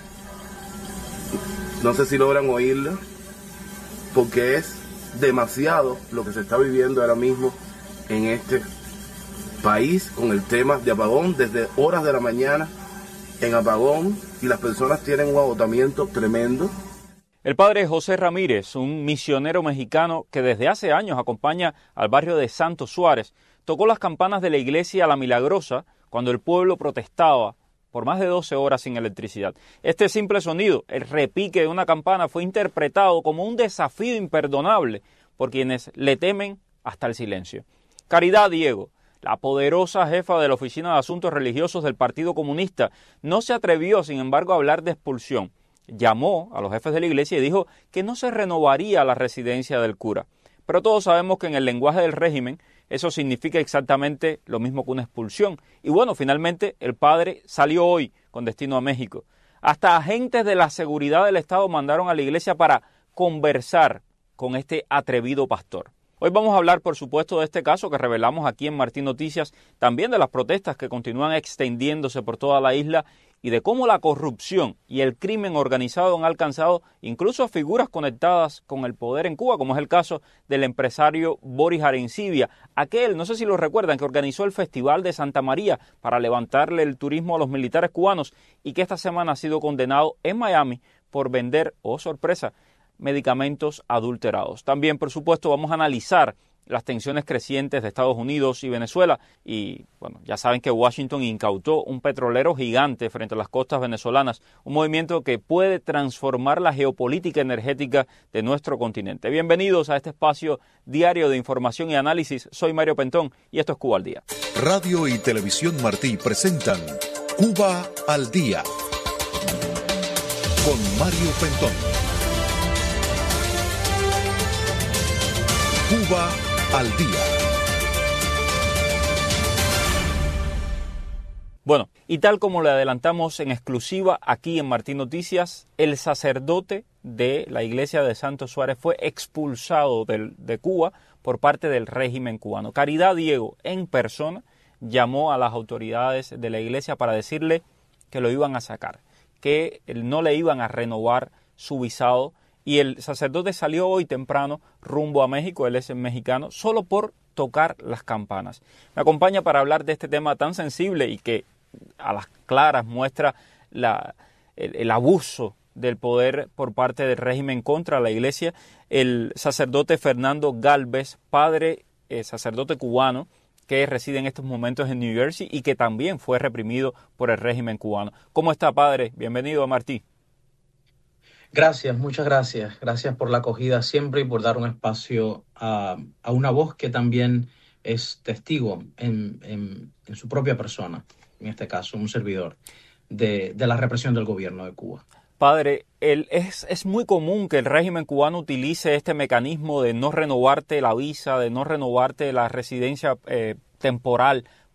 No sé si logran oírla, porque es demasiado lo que se está viviendo ahora mismo en este país con el tema de apagón, desde horas de la mañana en apagón, y las personas tienen un agotamiento tremendo. El padre José Ramírez, un misionero mexicano que desde hace años acompaña al barrio de Santo Suárez, tocó las campanas de la iglesia La Milagrosa cuando el pueblo protestaba por más de doce horas sin electricidad. Este simple sonido, el repique de una campana, fue interpretado como un desafío imperdonable por quienes le temen hasta el silencio. Caridad Diego, la poderosa jefa de la Oficina de Asuntos Religiosos del Partido Comunista, no se atrevió, sin embargo, a hablar de expulsión. Llamó a los jefes de la iglesia y dijo que no se renovaría la residencia del cura. Pero todos sabemos que en el lenguaje del régimen eso significa exactamente lo mismo que una expulsión. Y bueno, finalmente el padre salió hoy con destino a México. Hasta agentes de la seguridad del Estado mandaron a la iglesia para conversar con este atrevido pastor. Hoy vamos a hablar, por supuesto, de este caso que revelamos aquí en Martí Noticias, también de las protestas que continúan extendiéndose por toda la isla y de cómo la corrupción y el crimen organizado han alcanzado incluso figuras conectadas con el poder en Cuba, como es el caso del empresario Boris Arencibia, aquel, no sé si lo recuerdan, que organizó el Festival de Santa María para levantarle el turismo a los militares cubanos y que esta semana ha sido condenado en Miami por vender, oh sorpresa, medicamentos adulterados. También, por supuesto, vamos a analizar las tensiones crecientes de Estados Unidos y Venezuela y, bueno, ya saben que Washington incautó un petrolero gigante frente a las costas venezolanas, un movimiento que puede transformar la geopolítica energética de nuestro continente. Bienvenidos a este espacio diario de información y análisis. Soy Mario Pentón y esto es Cuba al Día. Radio y Televisión Martí presentan Cuba al Día con Mario Pentón. Cuba al Día. Bueno, y tal como le adelantamos en exclusiva aquí en Martí Noticias, el sacerdote de la iglesia de Santo Suárez fue expulsado del, de Cuba por parte del régimen cubano. Caridad Diego, en persona, llamó a las autoridades de la iglesia para decirle que lo iban a sacar, que no le iban a renovar su visado. Y el sacerdote salió hoy temprano rumbo a México, él es mexicano, solo por tocar las campanas. Me acompaña para hablar de este tema tan sensible y que a las claras muestra la, el, el abuso del poder por parte del régimen contra la iglesia, el sacerdote Fernando Galvez, padre eh, sacerdote cubano, que reside en estos momentos en New Jersey y que también fue reprimido por el régimen cubano. ¿Cómo está, padre? Bienvenido a Martí. Gracias, muchas gracias. Gracias por la acogida siempre y por dar un espacio a, a una voz que también es testigo en, en, en su propia persona, en este caso, un servidor, de, de la represión del gobierno de Cuba. Padre, el, es, es muy común que el régimen cubano utilice este mecanismo de no renovarte la visa, de no renovarte la residencia eh, temporal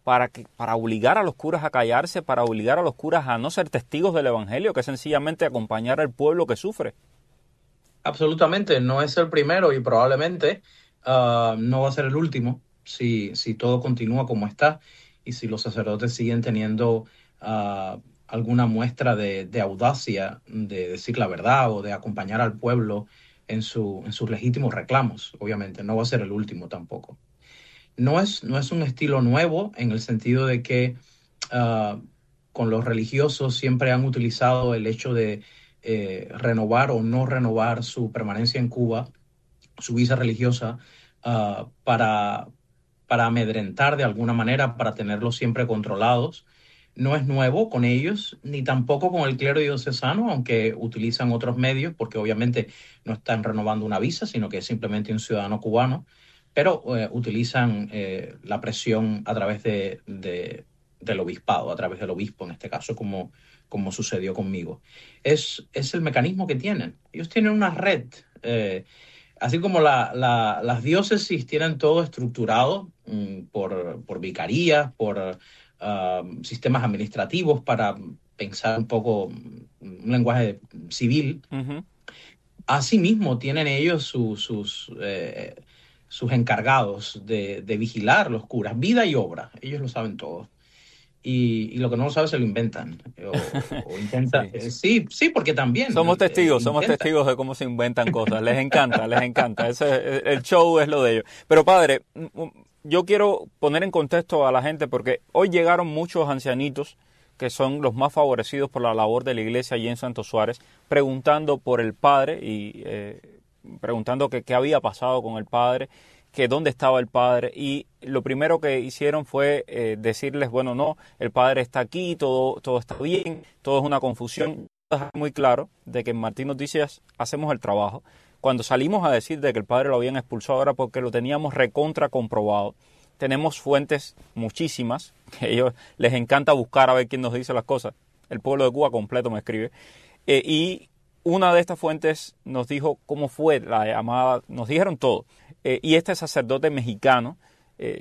para, que, para obligar a los curas a callarse, para obligar a los curas a no ser testigos del Evangelio, que es sencillamente acompañar al pueblo que sufre. Absolutamente, no es el primero y probablemente uh, no va a ser el último si, si todo continúa como está y si los sacerdotes siguen teniendo uh, alguna muestra de, de audacia de decir la verdad o de acompañar al pueblo en, su, en sus legítimos reclamos. Obviamente, no va a ser el último tampoco. No es, no es un estilo nuevo en el sentido de que uh, con los religiosos siempre han utilizado el hecho de Eh, renovar o no renovar su permanencia en Cuba, su visa religiosa, uh, para, para amedrentar de alguna manera, para tenerlos siempre controlados. No es nuevo con ellos, ni tampoco con el clero diocesano, aunque utilizan otros medios, porque obviamente no están renovando una visa, sino que es simplemente un ciudadano cubano, pero eh, utilizan eh, la presión a través de, de, del obispado, a través del obispo en este caso, como como sucedió conmigo. Es, es el mecanismo que tienen. Ellos tienen una red, eh, así como la, la, las diócesis tienen todo estructurado um, por, por vicarías, por uh, sistemas administrativos para pensar un poco un lenguaje civil. Uh-huh. Asimismo, tienen ellos su, sus, eh, sus encargados de, de vigilar los curas, vida y obra. Ellos lo saben todo. Y, y lo que no lo sabe se lo inventan o, o intentan. sí. sí, sí, porque también somos testigos, eh, somos testigos de cómo se inventan cosas. Les encanta, les encanta. Ese, el show es lo de ellos. Pero padre, yo quiero poner en contexto a la gente porque hoy llegaron muchos ancianitos que son los más favorecidos por la labor de la iglesia allí en Santo Suárez, preguntando por el padre y eh, preguntando que qué había pasado con el padre, que dónde estaba el padre, y lo primero que hicieron fue eh, decirles, bueno, no, el padre está aquí, todo, todo está bien, todo es una confusión. Dejar muy claro de que en Martín Noticias hacemos el trabajo. Cuando salimos a decir de que el padre lo habían expulsado era porque lo teníamos recontra comprobado. Tenemos fuentes muchísimas, que a ellos les encanta buscar a ver quién nos dice las cosas. El pueblo de Cuba completo me escribe. Eh, y una de estas fuentes nos dijo cómo fue la llamada, nos dijeron todo. Eh, y este sacerdote mexicano eh,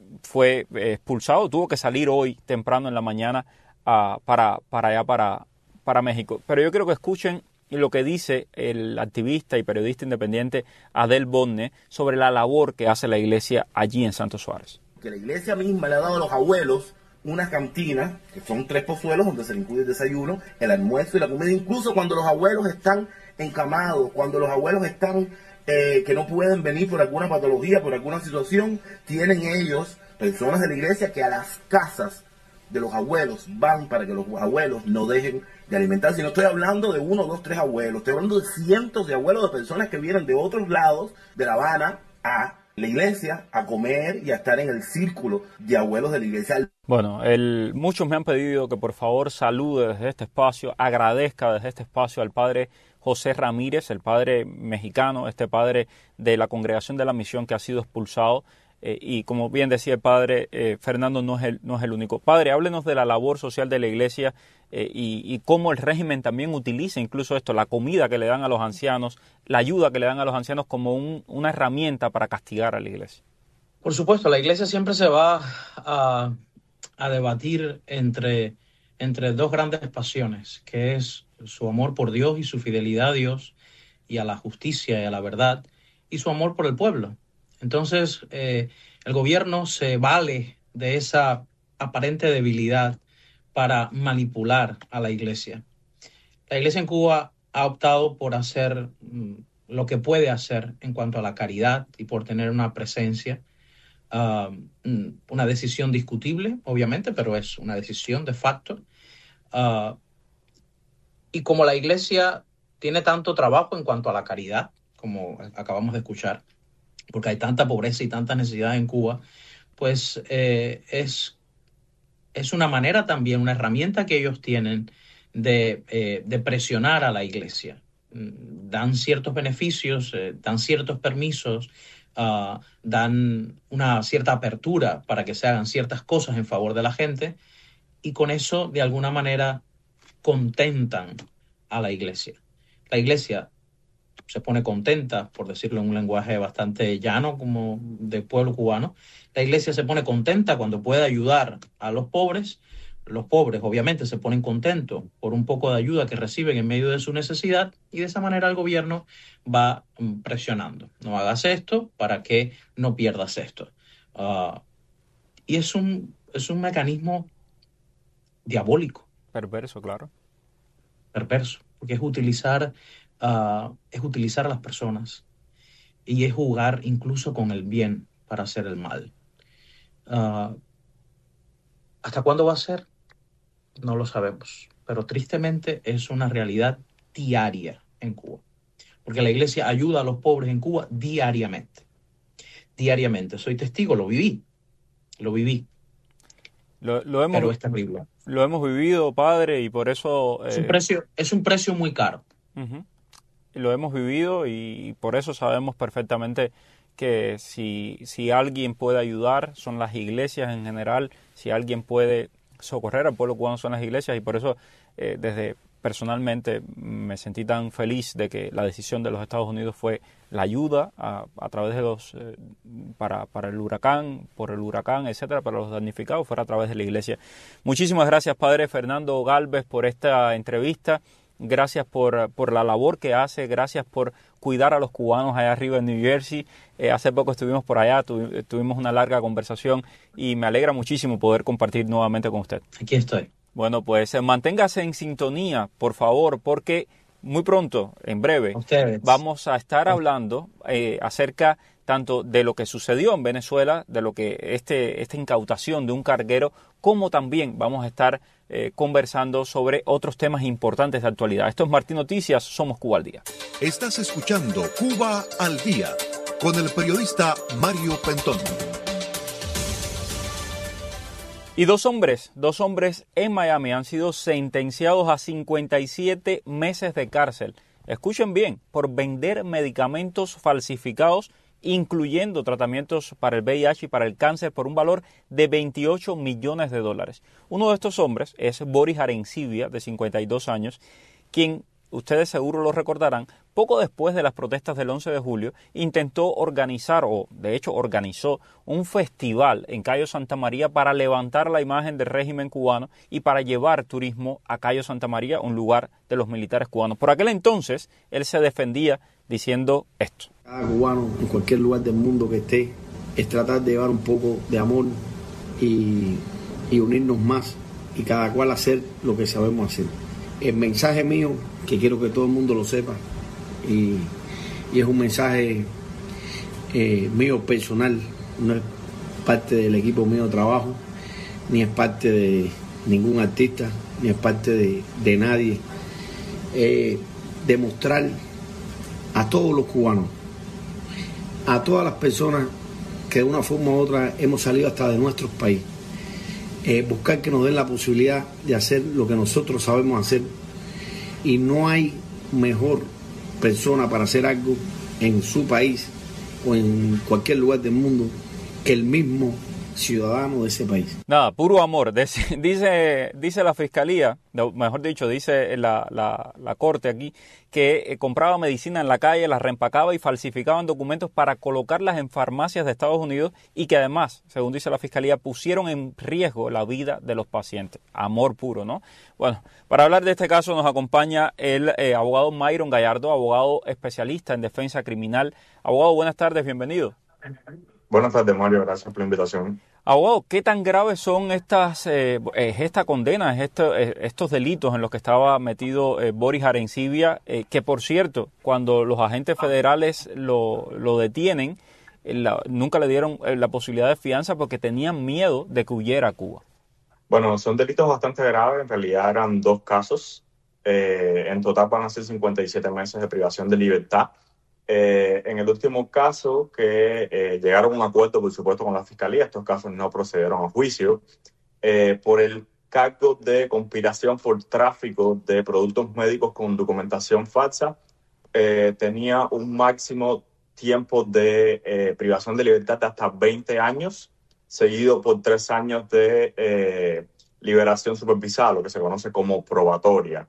fue eh, expulsado, tuvo que salir hoy temprano en la mañana uh, para, para allá, para, para México. Pero yo quiero que escuchen lo que dice el activista y periodista independiente Adel Bonne sobre la labor que hace la iglesia allí en Santo Suárez. Que la iglesia misma le ha dado a los abuelos una cantina, que son tres pozuelos donde se le incluye el desayuno, el almuerzo y la comida, incluso cuando los abuelos están encamados, cuando los abuelos están eh, que no pueden venir por alguna patología, por alguna situación, tienen ellos, personas de la iglesia, que a las casas de los abuelos van para que los abuelos no dejen de alimentarse. Y no estoy hablando de uno, dos, tres abuelos, estoy hablando de cientos de abuelos, de personas que vienen de otros lados de La Habana a la iglesia a comer y a estar en el círculo de abuelos de la iglesia. Bueno, el, muchos me han pedido que por favor salude desde este espacio, agradezca desde este espacio al padre José Ramírez, el padre mexicano, este padre de la Congregación de la Misión que ha sido expulsado. Eh, y como bien decía el padre, eh, Fernando no es el, no es el único. Padre, háblenos de la labor social de la iglesia eh, y, y cómo el régimen también utiliza incluso esto, la comida que le dan a los ancianos, la ayuda que le dan a los ancianos como un, una herramienta para castigar a la iglesia. Por supuesto, la iglesia siempre se va a, a debatir entre, entre dos grandes pasiones, que es su amor por Dios y su fidelidad a Dios y a la justicia y a la verdad, y su amor por el pueblo. Entonces, eh, el gobierno se vale de esa aparente debilidad para manipular a la iglesia. La iglesia en Cuba ha optado por hacer mm, lo que puede hacer en cuanto a la caridad y por tener una presencia, uh, una decisión discutible, obviamente, pero es una decisión de facto. Uh, y como la iglesia tiene tanto trabajo en cuanto a la caridad, como acabamos de escuchar, porque hay tanta pobreza y tanta necesidad en Cuba, pues eh, es, es una manera también, una herramienta que ellos tienen de, eh, de presionar a la iglesia. Dan ciertos beneficios, eh, dan ciertos permisos, uh, dan una cierta apertura para que se hagan ciertas cosas en favor de la gente, y con eso, de alguna manera, contentan a la iglesia. La iglesia se pone contenta, por decirlo en un lenguaje bastante llano como del pueblo cubano. La iglesia se pone contenta cuando puede ayudar a los pobres. Los pobres obviamente se ponen contentos por un poco de ayuda que reciben en medio de su necesidad, y de esa manera el gobierno va presionando. No hagas esto para que no pierdas esto. Uh, y es un, es un mecanismo diabólico. Perverso, claro. Perverso, porque es utilizar, uh, es utilizar a las personas y es jugar incluso con el bien para hacer el mal. Uh, ¿Hasta cuándo va a ser? No lo sabemos, pero tristemente es una realidad diaria en Cuba, porque la iglesia ayuda a los pobres en Cuba diariamente, diariamente. Soy testigo, lo viví, lo viví, lo, lo hemos, pero es terrible. Lo hemos vivido, padre, y por eso... Eh, es, un precio, es un precio muy caro. Uh-huh. Lo hemos vivido y por eso sabemos perfectamente que si, si alguien puede ayudar, son las iglesias en general. Si alguien puede socorrer al pueblo cubano, son las iglesias, y por eso eh, desde personalmente me sentí tan feliz de que la decisión de los Estados Unidos fue la ayuda a, a través de los eh, para, para el huracán, por el huracán, etcétera, para los damnificados, fuera a través de la iglesia. Muchísimas gracias, padre Fernando Gálvez, por esta entrevista. Gracias por, por la labor que hace, gracias por cuidar a los cubanos allá arriba en New Jersey. Eh, hace poco estuvimos por allá, tu, tuvimos una larga conversación y me alegra muchísimo poder compartir nuevamente con usted. Aquí estoy. Bueno, pues eh, manténgase en sintonía, por favor, porque muy pronto, en breve, Ustedes. vamos a estar hablando eh, acerca tanto de lo que sucedió en Venezuela, de lo que este esta incautación de un carguero, como también vamos a estar eh, conversando sobre otros temas importantes de actualidad. Esto es Martín Noticias, somos Cuba al Día. Estás escuchando Cuba al Día con el periodista Mario Pentón. Y dos hombres, dos hombres en Miami han sido sentenciados a cincuenta y siete meses de cárcel. Escuchen bien, por vender medicamentos falsificados, incluyendo tratamientos para el V I H y para el cáncer, por un valor de veintiocho millones de dólares. Uno de estos hombres es Boris Arencibia, de cincuenta y dos años, quien, ustedes seguro lo recordarán, poco después de las protestas del once de julio, intentó organizar, o de hecho organizó, un festival en Cayo Santa María para levantar la imagen del régimen cubano y para llevar turismo a Cayo Santa María, un lugar de los militares cubanos. Por aquel entonces, él se defendía diciendo esto. Cada cubano, en cualquier lugar del mundo que esté, es tratar de llevar un poco de amor y, y unirnos más, y cada cual hacer lo que sabemos hacer. El mensaje mío, que quiero que todo el mundo lo sepa, y, y es un mensaje eh, mío personal, no es parte del equipo mío de trabajo, ni es parte de ningún artista, ni es parte de, de nadie, eh, demostrar a todos los cubanos, a todas las personas que de una forma u otra hemos salido hasta de nuestros países, eh, buscar que nos den la posibilidad de hacer lo que nosotros sabemos hacer, y no hay mejor persona para hacer algo en su país o en cualquier lugar del mundo que el mismo ciudadano de ese país. Nada, puro amor. Dice, dice, dice la fiscalía, mejor dicho, dice la, la, la corte aquí, que eh, compraba medicina en la calle, la reempacaba y falsificaban documentos para colocarlas en farmacias de Estados Unidos, y que además, según dice la fiscalía, pusieron en riesgo la vida de los pacientes. Amor puro, ¿no? Bueno, para hablar de este caso nos acompaña el eh, abogado Myron Gallardo, abogado especialista en defensa criminal. Abogado, buenas tardes, bienvenido. Buenas tardes, Mario, gracias por la invitación. Abogado, ¿qué tan graves son estas, eh, esta condena, esto, estos delitos en los que estaba metido eh, Boris Arencibia? Eh, que, por cierto, cuando los agentes federales lo, lo detienen, eh, la, nunca le dieron eh, la posibilidad de fianza porque tenían miedo de que huyera a Cuba. Bueno, son delitos bastante graves. En realidad eran dos casos. Eh, en total van a ser cincuenta y siete meses de privación de libertad. Eh, en el último caso, que eh, llegaron a un acuerdo, por supuesto, con la Fiscalía, estos casos no procedieron a juicio, eh, por el cargo de conspiración por tráfico de productos médicos con documentación falsa, eh, tenía un máximo tiempo de eh, privación de libertad de hasta veinte años, seguido por tres años de eh, liberación supervisada, lo que se conoce como probatoria.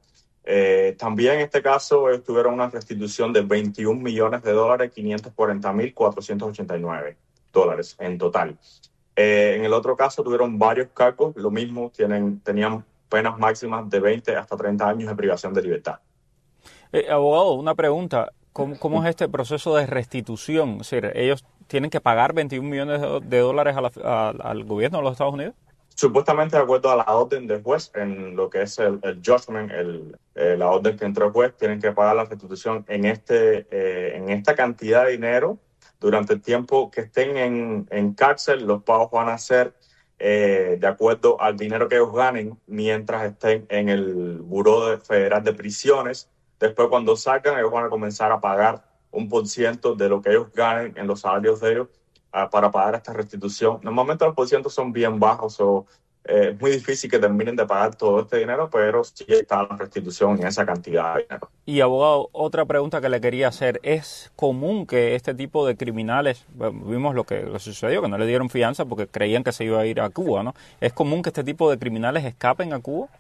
Eh, también en este caso ellos tuvieron una restitución de veintiún millones de dólares, quinientos cuarenta mil cuatrocientos ochenta y nueve dólares en total. Eh, en el otro caso tuvieron varios cargos, lo mismo, tienen, tenían penas máximas de veinte hasta treinta años de privación de libertad. Eh, abogado, una pregunta. ¿Cómo, ¿Cómo es este proceso de restitución? Es decir, ¿ellos tienen que pagar veintiún millones de dólares a la, a, al gobierno de los Estados Unidos? Supuestamente, de acuerdo a la orden del juez, en lo que es el, el judgment, el, eh, la orden que entró el juez, tienen que pagar la restitución en, este, eh, en esta cantidad de dinero. Durante el tiempo que estén en, en cárcel, los pagos van a ser eh, de acuerdo al dinero que ellos ganen mientras estén en el Buró de Federal de Prisiones. Después, cuando salgan, ellos van a comenzar a pagar un por ciento de lo que ellos ganen en los salarios de ellos uh, para pagar esta restitución. Normalmente los porcientos son bien bajos o eh, es muy difícil que terminen de pagar todo este dinero, pero sí está la restitución en esa cantidad de dinero. Y abogado, otra pregunta que le quería hacer, ¿es común que este tipo de criminales, bueno, vimos lo que, lo que sucedió, que no le dieron fianza porque creían que se iba a ir a Cuba, ¿no? ¿Es común que este tipo de criminales escapen a Cuba?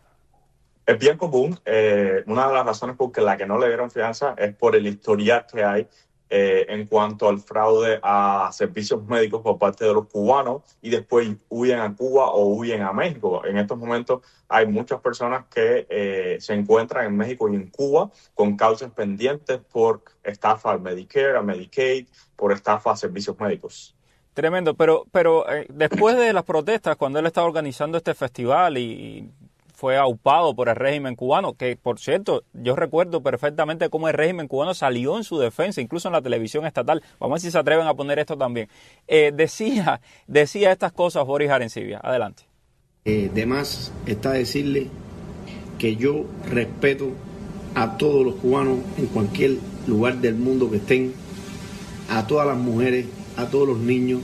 Es bien común. Eh, una de las razones por la que no le dieron fianza es por el historial que hay eh, en cuanto al fraude a servicios médicos por parte de los cubanos y después huyen a Cuba o huyen a México. En estos momentos hay muchas personas que eh, se encuentran en México y en Cuba con causas pendientes por estafa al Medicare, a Medicaid, por estafa a servicios médicos. Tremendo, pero, pero eh, después de las protestas, cuando él estaba organizando este festival y... y fue aupado por el régimen cubano, que por cierto, yo recuerdo perfectamente cómo el régimen cubano salió en su defensa, incluso en la televisión estatal. Vamos a ver si se atreven a poner esto también. Eh, decía, decía estas cosas Boris Arencibia. Adelante. Eh, de más está decirle que yo respeto a todos los cubanos en cualquier lugar del mundo que estén, a todas las mujeres, a todos los niños,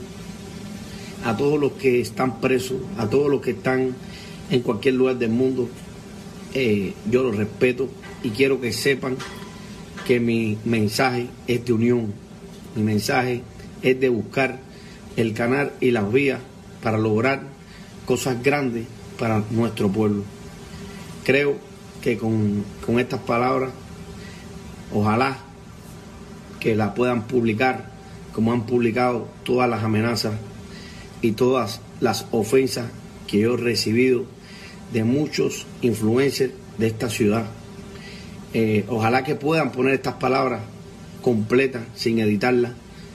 a todos los que están presos, a todos los que están en cualquier lugar del mundo. Eh, yo los respeto y quiero que sepan que mi mensaje es de unión, mi mensaje es de buscar el canal y las vías para lograr cosas grandes para nuestro pueblo. Creo que con, con estas palabras, ojalá que la puedan publicar como han publicado todas las amenazas y todas las ofensas que yo he recibido de muchos influencers de esta ciudad. Eh, ojalá que puedan poner estas palabras completas, sin editarlas,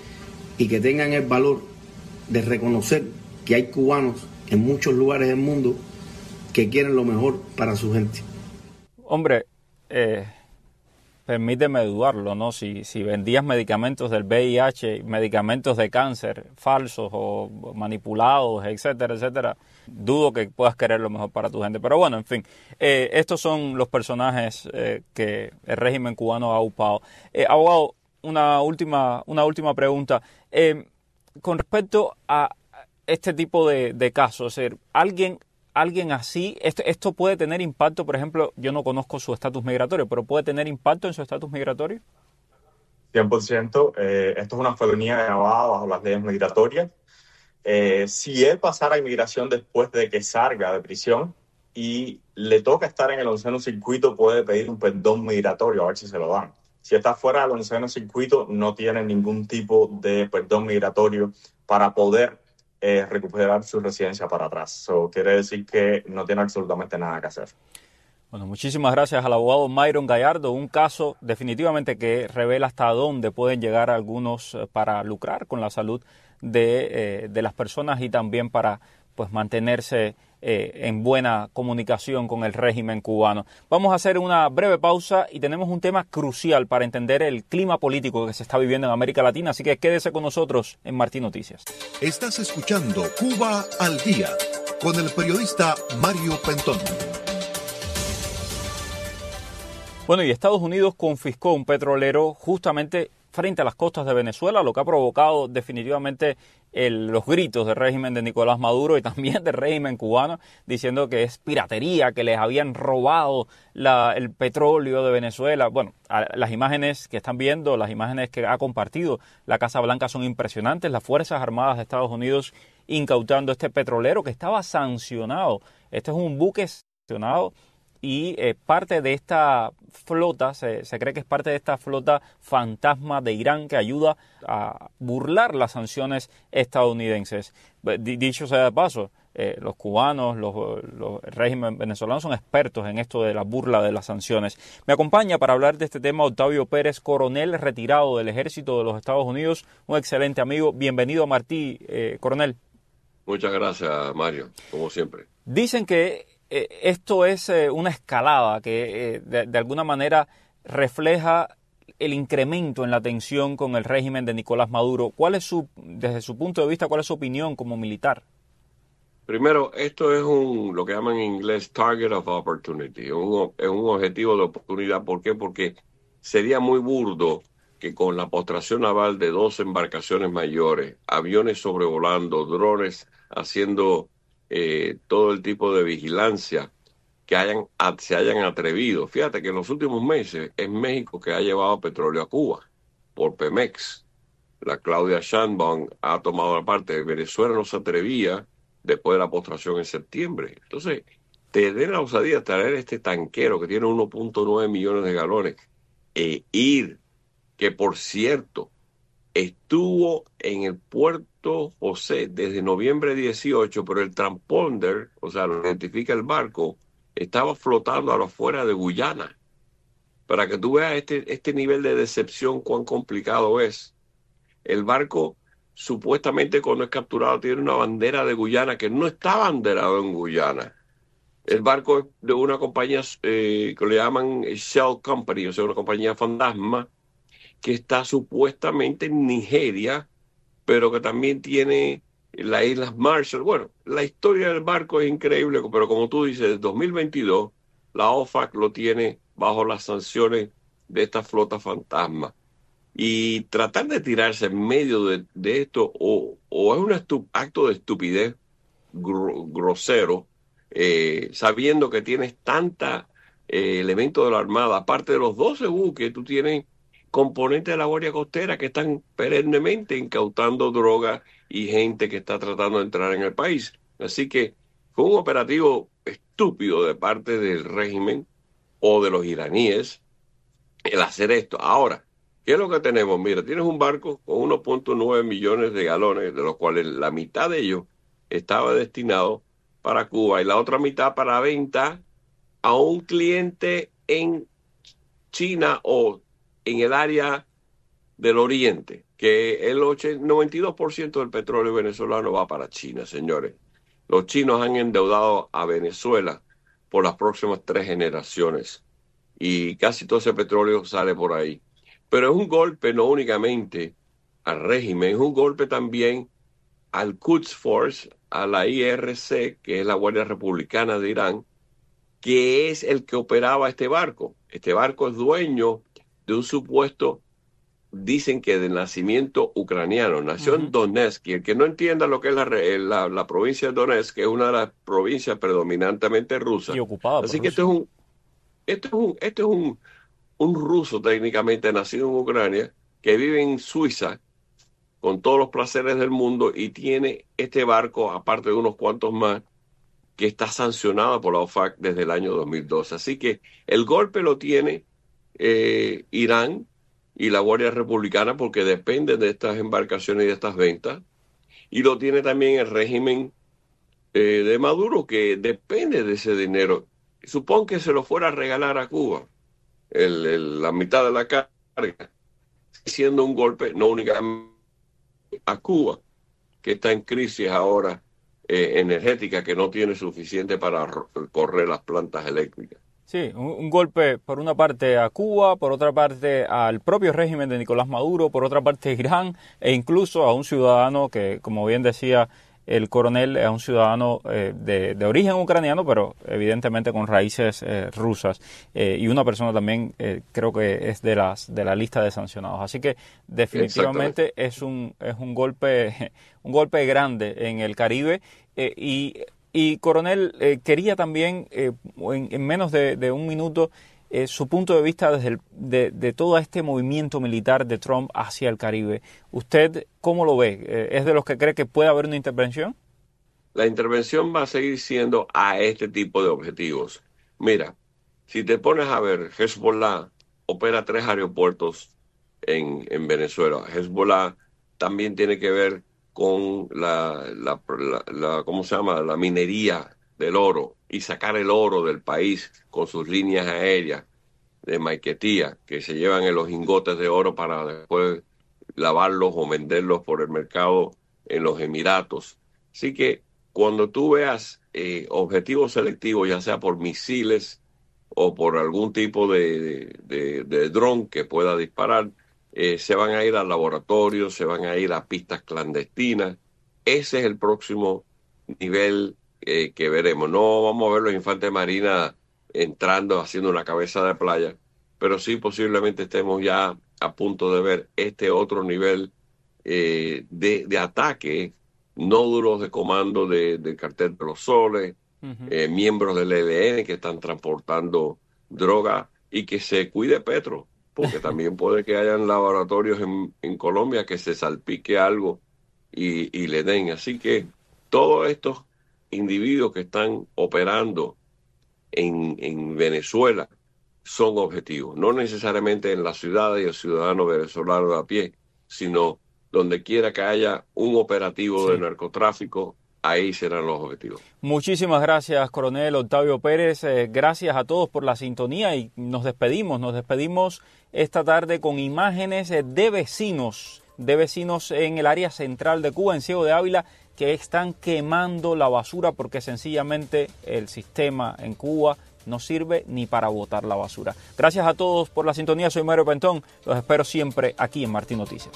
y que tengan el valor de reconocer que hay cubanos en muchos lugares del mundo que quieren lo mejor para su gente. Hombre, eh, permíteme dudarlo, ¿no? Si, si vendías medicamentos del V I H, medicamentos de cáncer falsos o manipulados, etcétera, etcétera, dudo que puedas querer lo mejor para tu gente. Pero bueno, en fin, eh, estos son los personajes eh, que el régimen cubano ha upado. Eh, abogado, una última, una última pregunta. Eh, con respecto a este tipo de, de casos, es decir, alguien... Alguien así, esto, esto puede tener impacto, por ejemplo, yo no conozco su estatus migratorio, pero ¿puede tener impacto en su estatus migratorio? cien por ciento. Eh, esto es una felonía grabada bajo las leyes migratorias. Eh, si él pasara a inmigración después de que salga de prisión y le toca estar en el onceno circuito, puede pedir un perdón migratorio a ver si se lo dan. Si está fuera del onceno circuito, no tiene ningún tipo de perdón migratorio para poder Eh, recuperar su residencia para atrás. So, quiere decir que no tiene absolutamente nada que hacer. Bueno, muchísimas gracias al abogado Myron Gallardo. Un caso definitivamente que revela hasta dónde pueden llegar algunos para lucrar con la salud de, eh, de las personas y también para pues mantenerse eh, en buena comunicación con el régimen cubano. Vamos a hacer una breve pausa y tenemos un tema crucial para entender el clima político que se está viviendo en América Latina, así que quédese con nosotros en Martín Noticias. Estás escuchando Cuba al Día con el periodista Mario Pentón. Bueno, y Estados Unidos confiscó un petrolero justamente frente a las costas de Venezuela, lo que ha provocado definitivamente el, los gritos del régimen de Nicolás Maduro y también del régimen cubano, diciendo que es piratería, que les habían robado la, el petróleo de Venezuela. Bueno, a, las imágenes que están viendo, las imágenes que ha compartido la Casa Blanca son impresionantes. Las Fuerzas Armadas de Estados Unidos incautando este petrolero que estaba sancionado. Este es un buque sancionado y eh, parte de esta flota, se, se cree que es parte de esta flota fantasma de Irán que ayuda a burlar las sanciones estadounidenses. Dicho sea de paso, eh, los cubanos, los, los regímenes venezolanos son expertos en esto de la burla de las sanciones. Me acompaña para hablar de este tema Octavio Pérez, coronel retirado del Ejército de los Estados Unidos, un excelente amigo. Bienvenido a Martí, eh, coronel. Muchas gracias, Mario, como siempre. Dicen que eh, esto es eh, una escalada que eh, de, de alguna manera refleja el incremento en la tensión con el régimen de Nicolás Maduro. ¿Cuál es su, desde su punto de vista, cuál es su opinión como militar? Primero, esto es un, lo que llaman en inglés target of opportunity, un, es un objetivo de oportunidad. ¿Por qué? Porque sería muy burdo que con la postración naval de dos embarcaciones mayores, aviones sobrevolando, drones haciendo eh, todo el tipo de vigilancia, que hayan, se hayan atrevido. Fíjate que en los últimos meses es México que ha llevado petróleo a Cuba por Pemex. La Claudia Sheinbaum ha tomado la parte. Venezuela no se atrevía después de la postración en septiembre. Entonces, tener la osadía de traer este tanquero que tiene uno punto nueve millones de galones e ir, que por cierto, estuvo en el puerto José desde noviembre dieciocho, pero el transponder, o sea, lo identifica el barco, estaba flotando a la afuera de Guyana. Para que tú veas este, este nivel de decepción, cuán complicado es. El barco, supuestamente, cuando es capturado, tiene una bandera de Guyana que no está banderado en Guyana. El barco es de una compañía eh, que le llaman Shell Company, o sea, una compañía fantasma, que está supuestamente en Nigeria, pero que también tiene las Islas Marshall. Bueno, la historia del barco es increíble, pero como tú dices, desde dos mil veintidós, la O F A C lo tiene bajo las sanciones de esta flota fantasma. Y tratar de tirarse en medio de, de esto, o, o es un estu- acto de estupidez gr- grosero, eh, sabiendo que tienes tanta eh, elementos de la Armada, aparte de los doce buques, tú tienes componentes de la Guardia Costera que están perennemente incautando droga y gente que está tratando de entrar en el país. Así que fue un operativo estúpido de parte del régimen o de los iraníes el hacer esto. Ahora, ¿qué es lo que tenemos? Mira, tienes un barco con uno punto nueve millones de galones, de los cuales la mitad de ellos estaba destinado para Cuba y la otra mitad para venta a un cliente en China o en el área del Oriente, que el noventa y dos por ciento del petróleo venezolano va para China, señores. Los chinos han endeudado a Venezuela por las próximas tres generaciones y casi todo ese petróleo sale por ahí. Pero es un golpe no únicamente al régimen, es un golpe también al Quds Force, a la I R C, que es la Guardia Republicana de Irán, que es el que operaba este barco. Este barco es dueño de un supuesto, dicen que de nacimiento ucraniano, nació uh-huh. en Donetsk, y el que no entienda lo que es la, la, la provincia de Donetsk, que es una de las provincias predominantemente rusas. Y ocupada por Así que Rusia. esto es un, esto es un, esto es un, un ruso técnicamente nacido en Ucrania, que vive en Suiza, con todos los placeres del mundo, y tiene este barco, aparte de unos cuantos más, que está sancionado por la O F A C desde el año dos mil doce. Así que el golpe lo tiene eh, Irán y la Guardia Republicana, porque dependen de estas embarcaciones y de estas ventas, y lo tiene también el régimen eh, de Maduro, que depende de ese dinero. Supón que se lo fuera a regalar a Cuba, el, el, la mitad de la carga, siendo un golpe no únicamente a Cuba, que está en crisis ahora eh, energética, que no tiene suficiente para correr las plantas eléctricas. Sí, un, un golpe por una parte a Cuba, por otra parte al propio régimen de Nicolás Maduro, por otra parte a Irán e incluso a un ciudadano que, como bien decía el coronel, es un ciudadano eh, de, de origen ucraniano, pero evidentemente con raíces eh, rusas, eh, y una persona también eh, creo que es de las de la lista de sancionados. Así que definitivamente es un es un golpe un golpe grande en el Caribe. eh, y Y, coronel, eh, quería también, eh, en, en menos de, de un minuto, eh, su punto de vista desde el, de, de todo este movimiento militar de Trump hacia el Caribe. ¿Usted cómo lo ve? Eh, ¿Es de los que cree que puede haber una intervención? La intervención va a seguir siendo a este tipo de objetivos. Mira, Si te pones a ver, Hezbollah opera tres aeropuertos en, en Venezuela. Hezbollah también tiene que ver con la, la, la, la, ¿cómo se llama? La minería del oro y sacar el oro del país con sus líneas aéreas de Maiquetía, que se llevan en los lingotes de oro para después lavarlos o venderlos por el mercado en los Emiratos. Así que cuando tú veas eh, objetivos selectivos, ya sea por misiles o por algún tipo de, de, de, de dron que pueda disparar, eh, se van a ir al laboratorio, se van a ir a pistas clandestinas. Ese es el próximo nivel eh, que veremos. No vamos a ver los infantes marinas entrando, haciendo una cabeza de playa, pero sí posiblemente estemos ya a punto de ver este otro nivel eh, de, de ataque, nódulos de comando de, del cartel de los soles, uh-huh. eh, miembros del E L N que están transportando droga, y que se cuide Petro, porque también puede que hayan laboratorios en, en Colombia que se salpique algo y, y le den. Así que todos estos individuos que están operando en, en Venezuela son objetivos, no necesariamente en la ciudad y el ciudadano venezolano de a pie, sino donde quiera que haya un operativo sí. de narcotráfico, ahí serán los objetivos. Muchísimas gracias, coronel Octavio Pérez. Eh, gracias a todos por la sintonía y nos despedimos. Nos despedimos esta tarde con imágenes de vecinos, de vecinos en el área central de Cuba, en Ciego de Ávila, que están quemando la basura porque sencillamente el sistema en Cuba no sirve ni para botar la basura. Gracias a todos por la sintonía. Soy Mario Pentón. Los espero siempre aquí en Martín Noticias.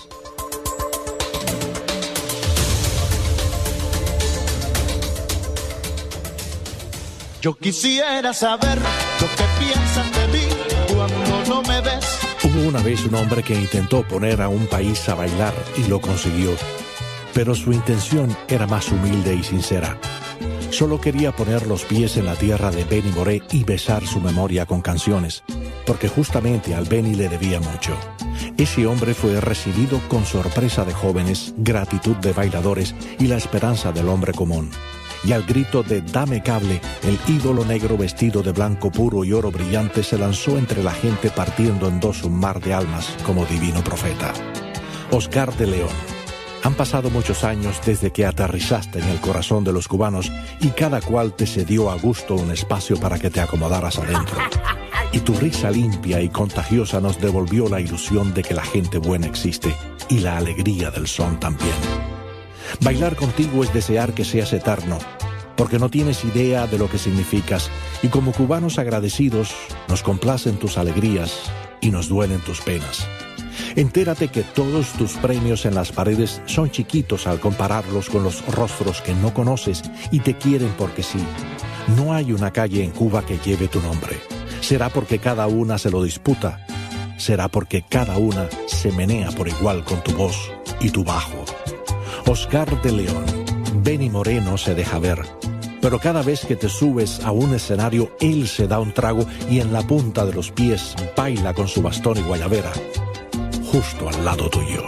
Yo quisiera saber lo que piensas de mí cuando no me ves. Hubo una vez un hombre que intentó poner a un país a bailar y lo consiguió, pero su intención era más humilde y sincera. Solo quería poner los pies en la tierra de Benny Moré y besar su memoria con canciones, porque justamente al Benny le debía mucho. Ese hombre fue recibido con sorpresa de jóvenes, gratitud de bailadores y la esperanza del hombre común. Y al grito de «Dame cable», el ídolo negro vestido de blanco puro y oro brillante se lanzó entre la gente partiendo en dos un mar de almas como divino profeta. Oscar de León. Han pasado muchos años desde que aterrizaste en el corazón de los cubanos y cada cual te cedió a gusto un espacio para que te acomodaras adentro. Y tu risa limpia y contagiosa nos devolvió la ilusión de que la gente buena existe y la alegría del son también. Bailar contigo es desear que seas eterno, porque no tienes idea de lo que significas, y como cubanos agradecidos, nos complacen tus alegrías y nos duelen tus penas. Entérate que todos tus premios en las paredes son chiquitos al compararlos con los rostros que no conoces y te quieren porque sí. No hay una calle en Cuba que lleve tu nombre. Será porque cada una se lo disputa. Será porque cada una se menea por igual con tu voz y tu bajo. Oscar de León. Benny Moré no se deja ver, pero cada vez que te subes a un escenario, él se da un trago y en la punta de los pies baila con su bastón y guayabera, justo al lado tuyo.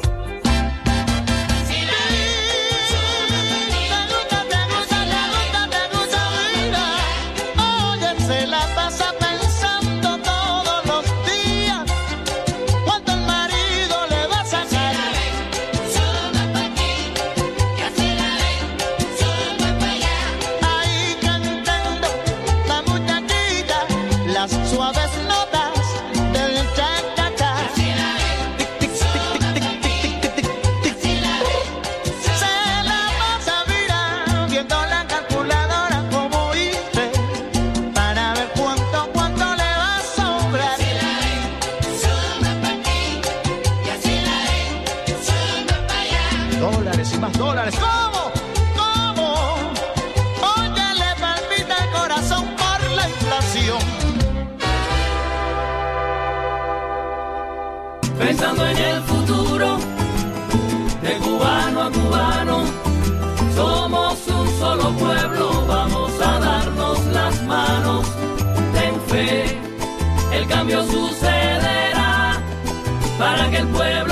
Pensando en el futuro, de cubano a cubano, somos un solo pueblo, vamos a darnos las manos. Ten fe, el cambio sucederá para que el pueblo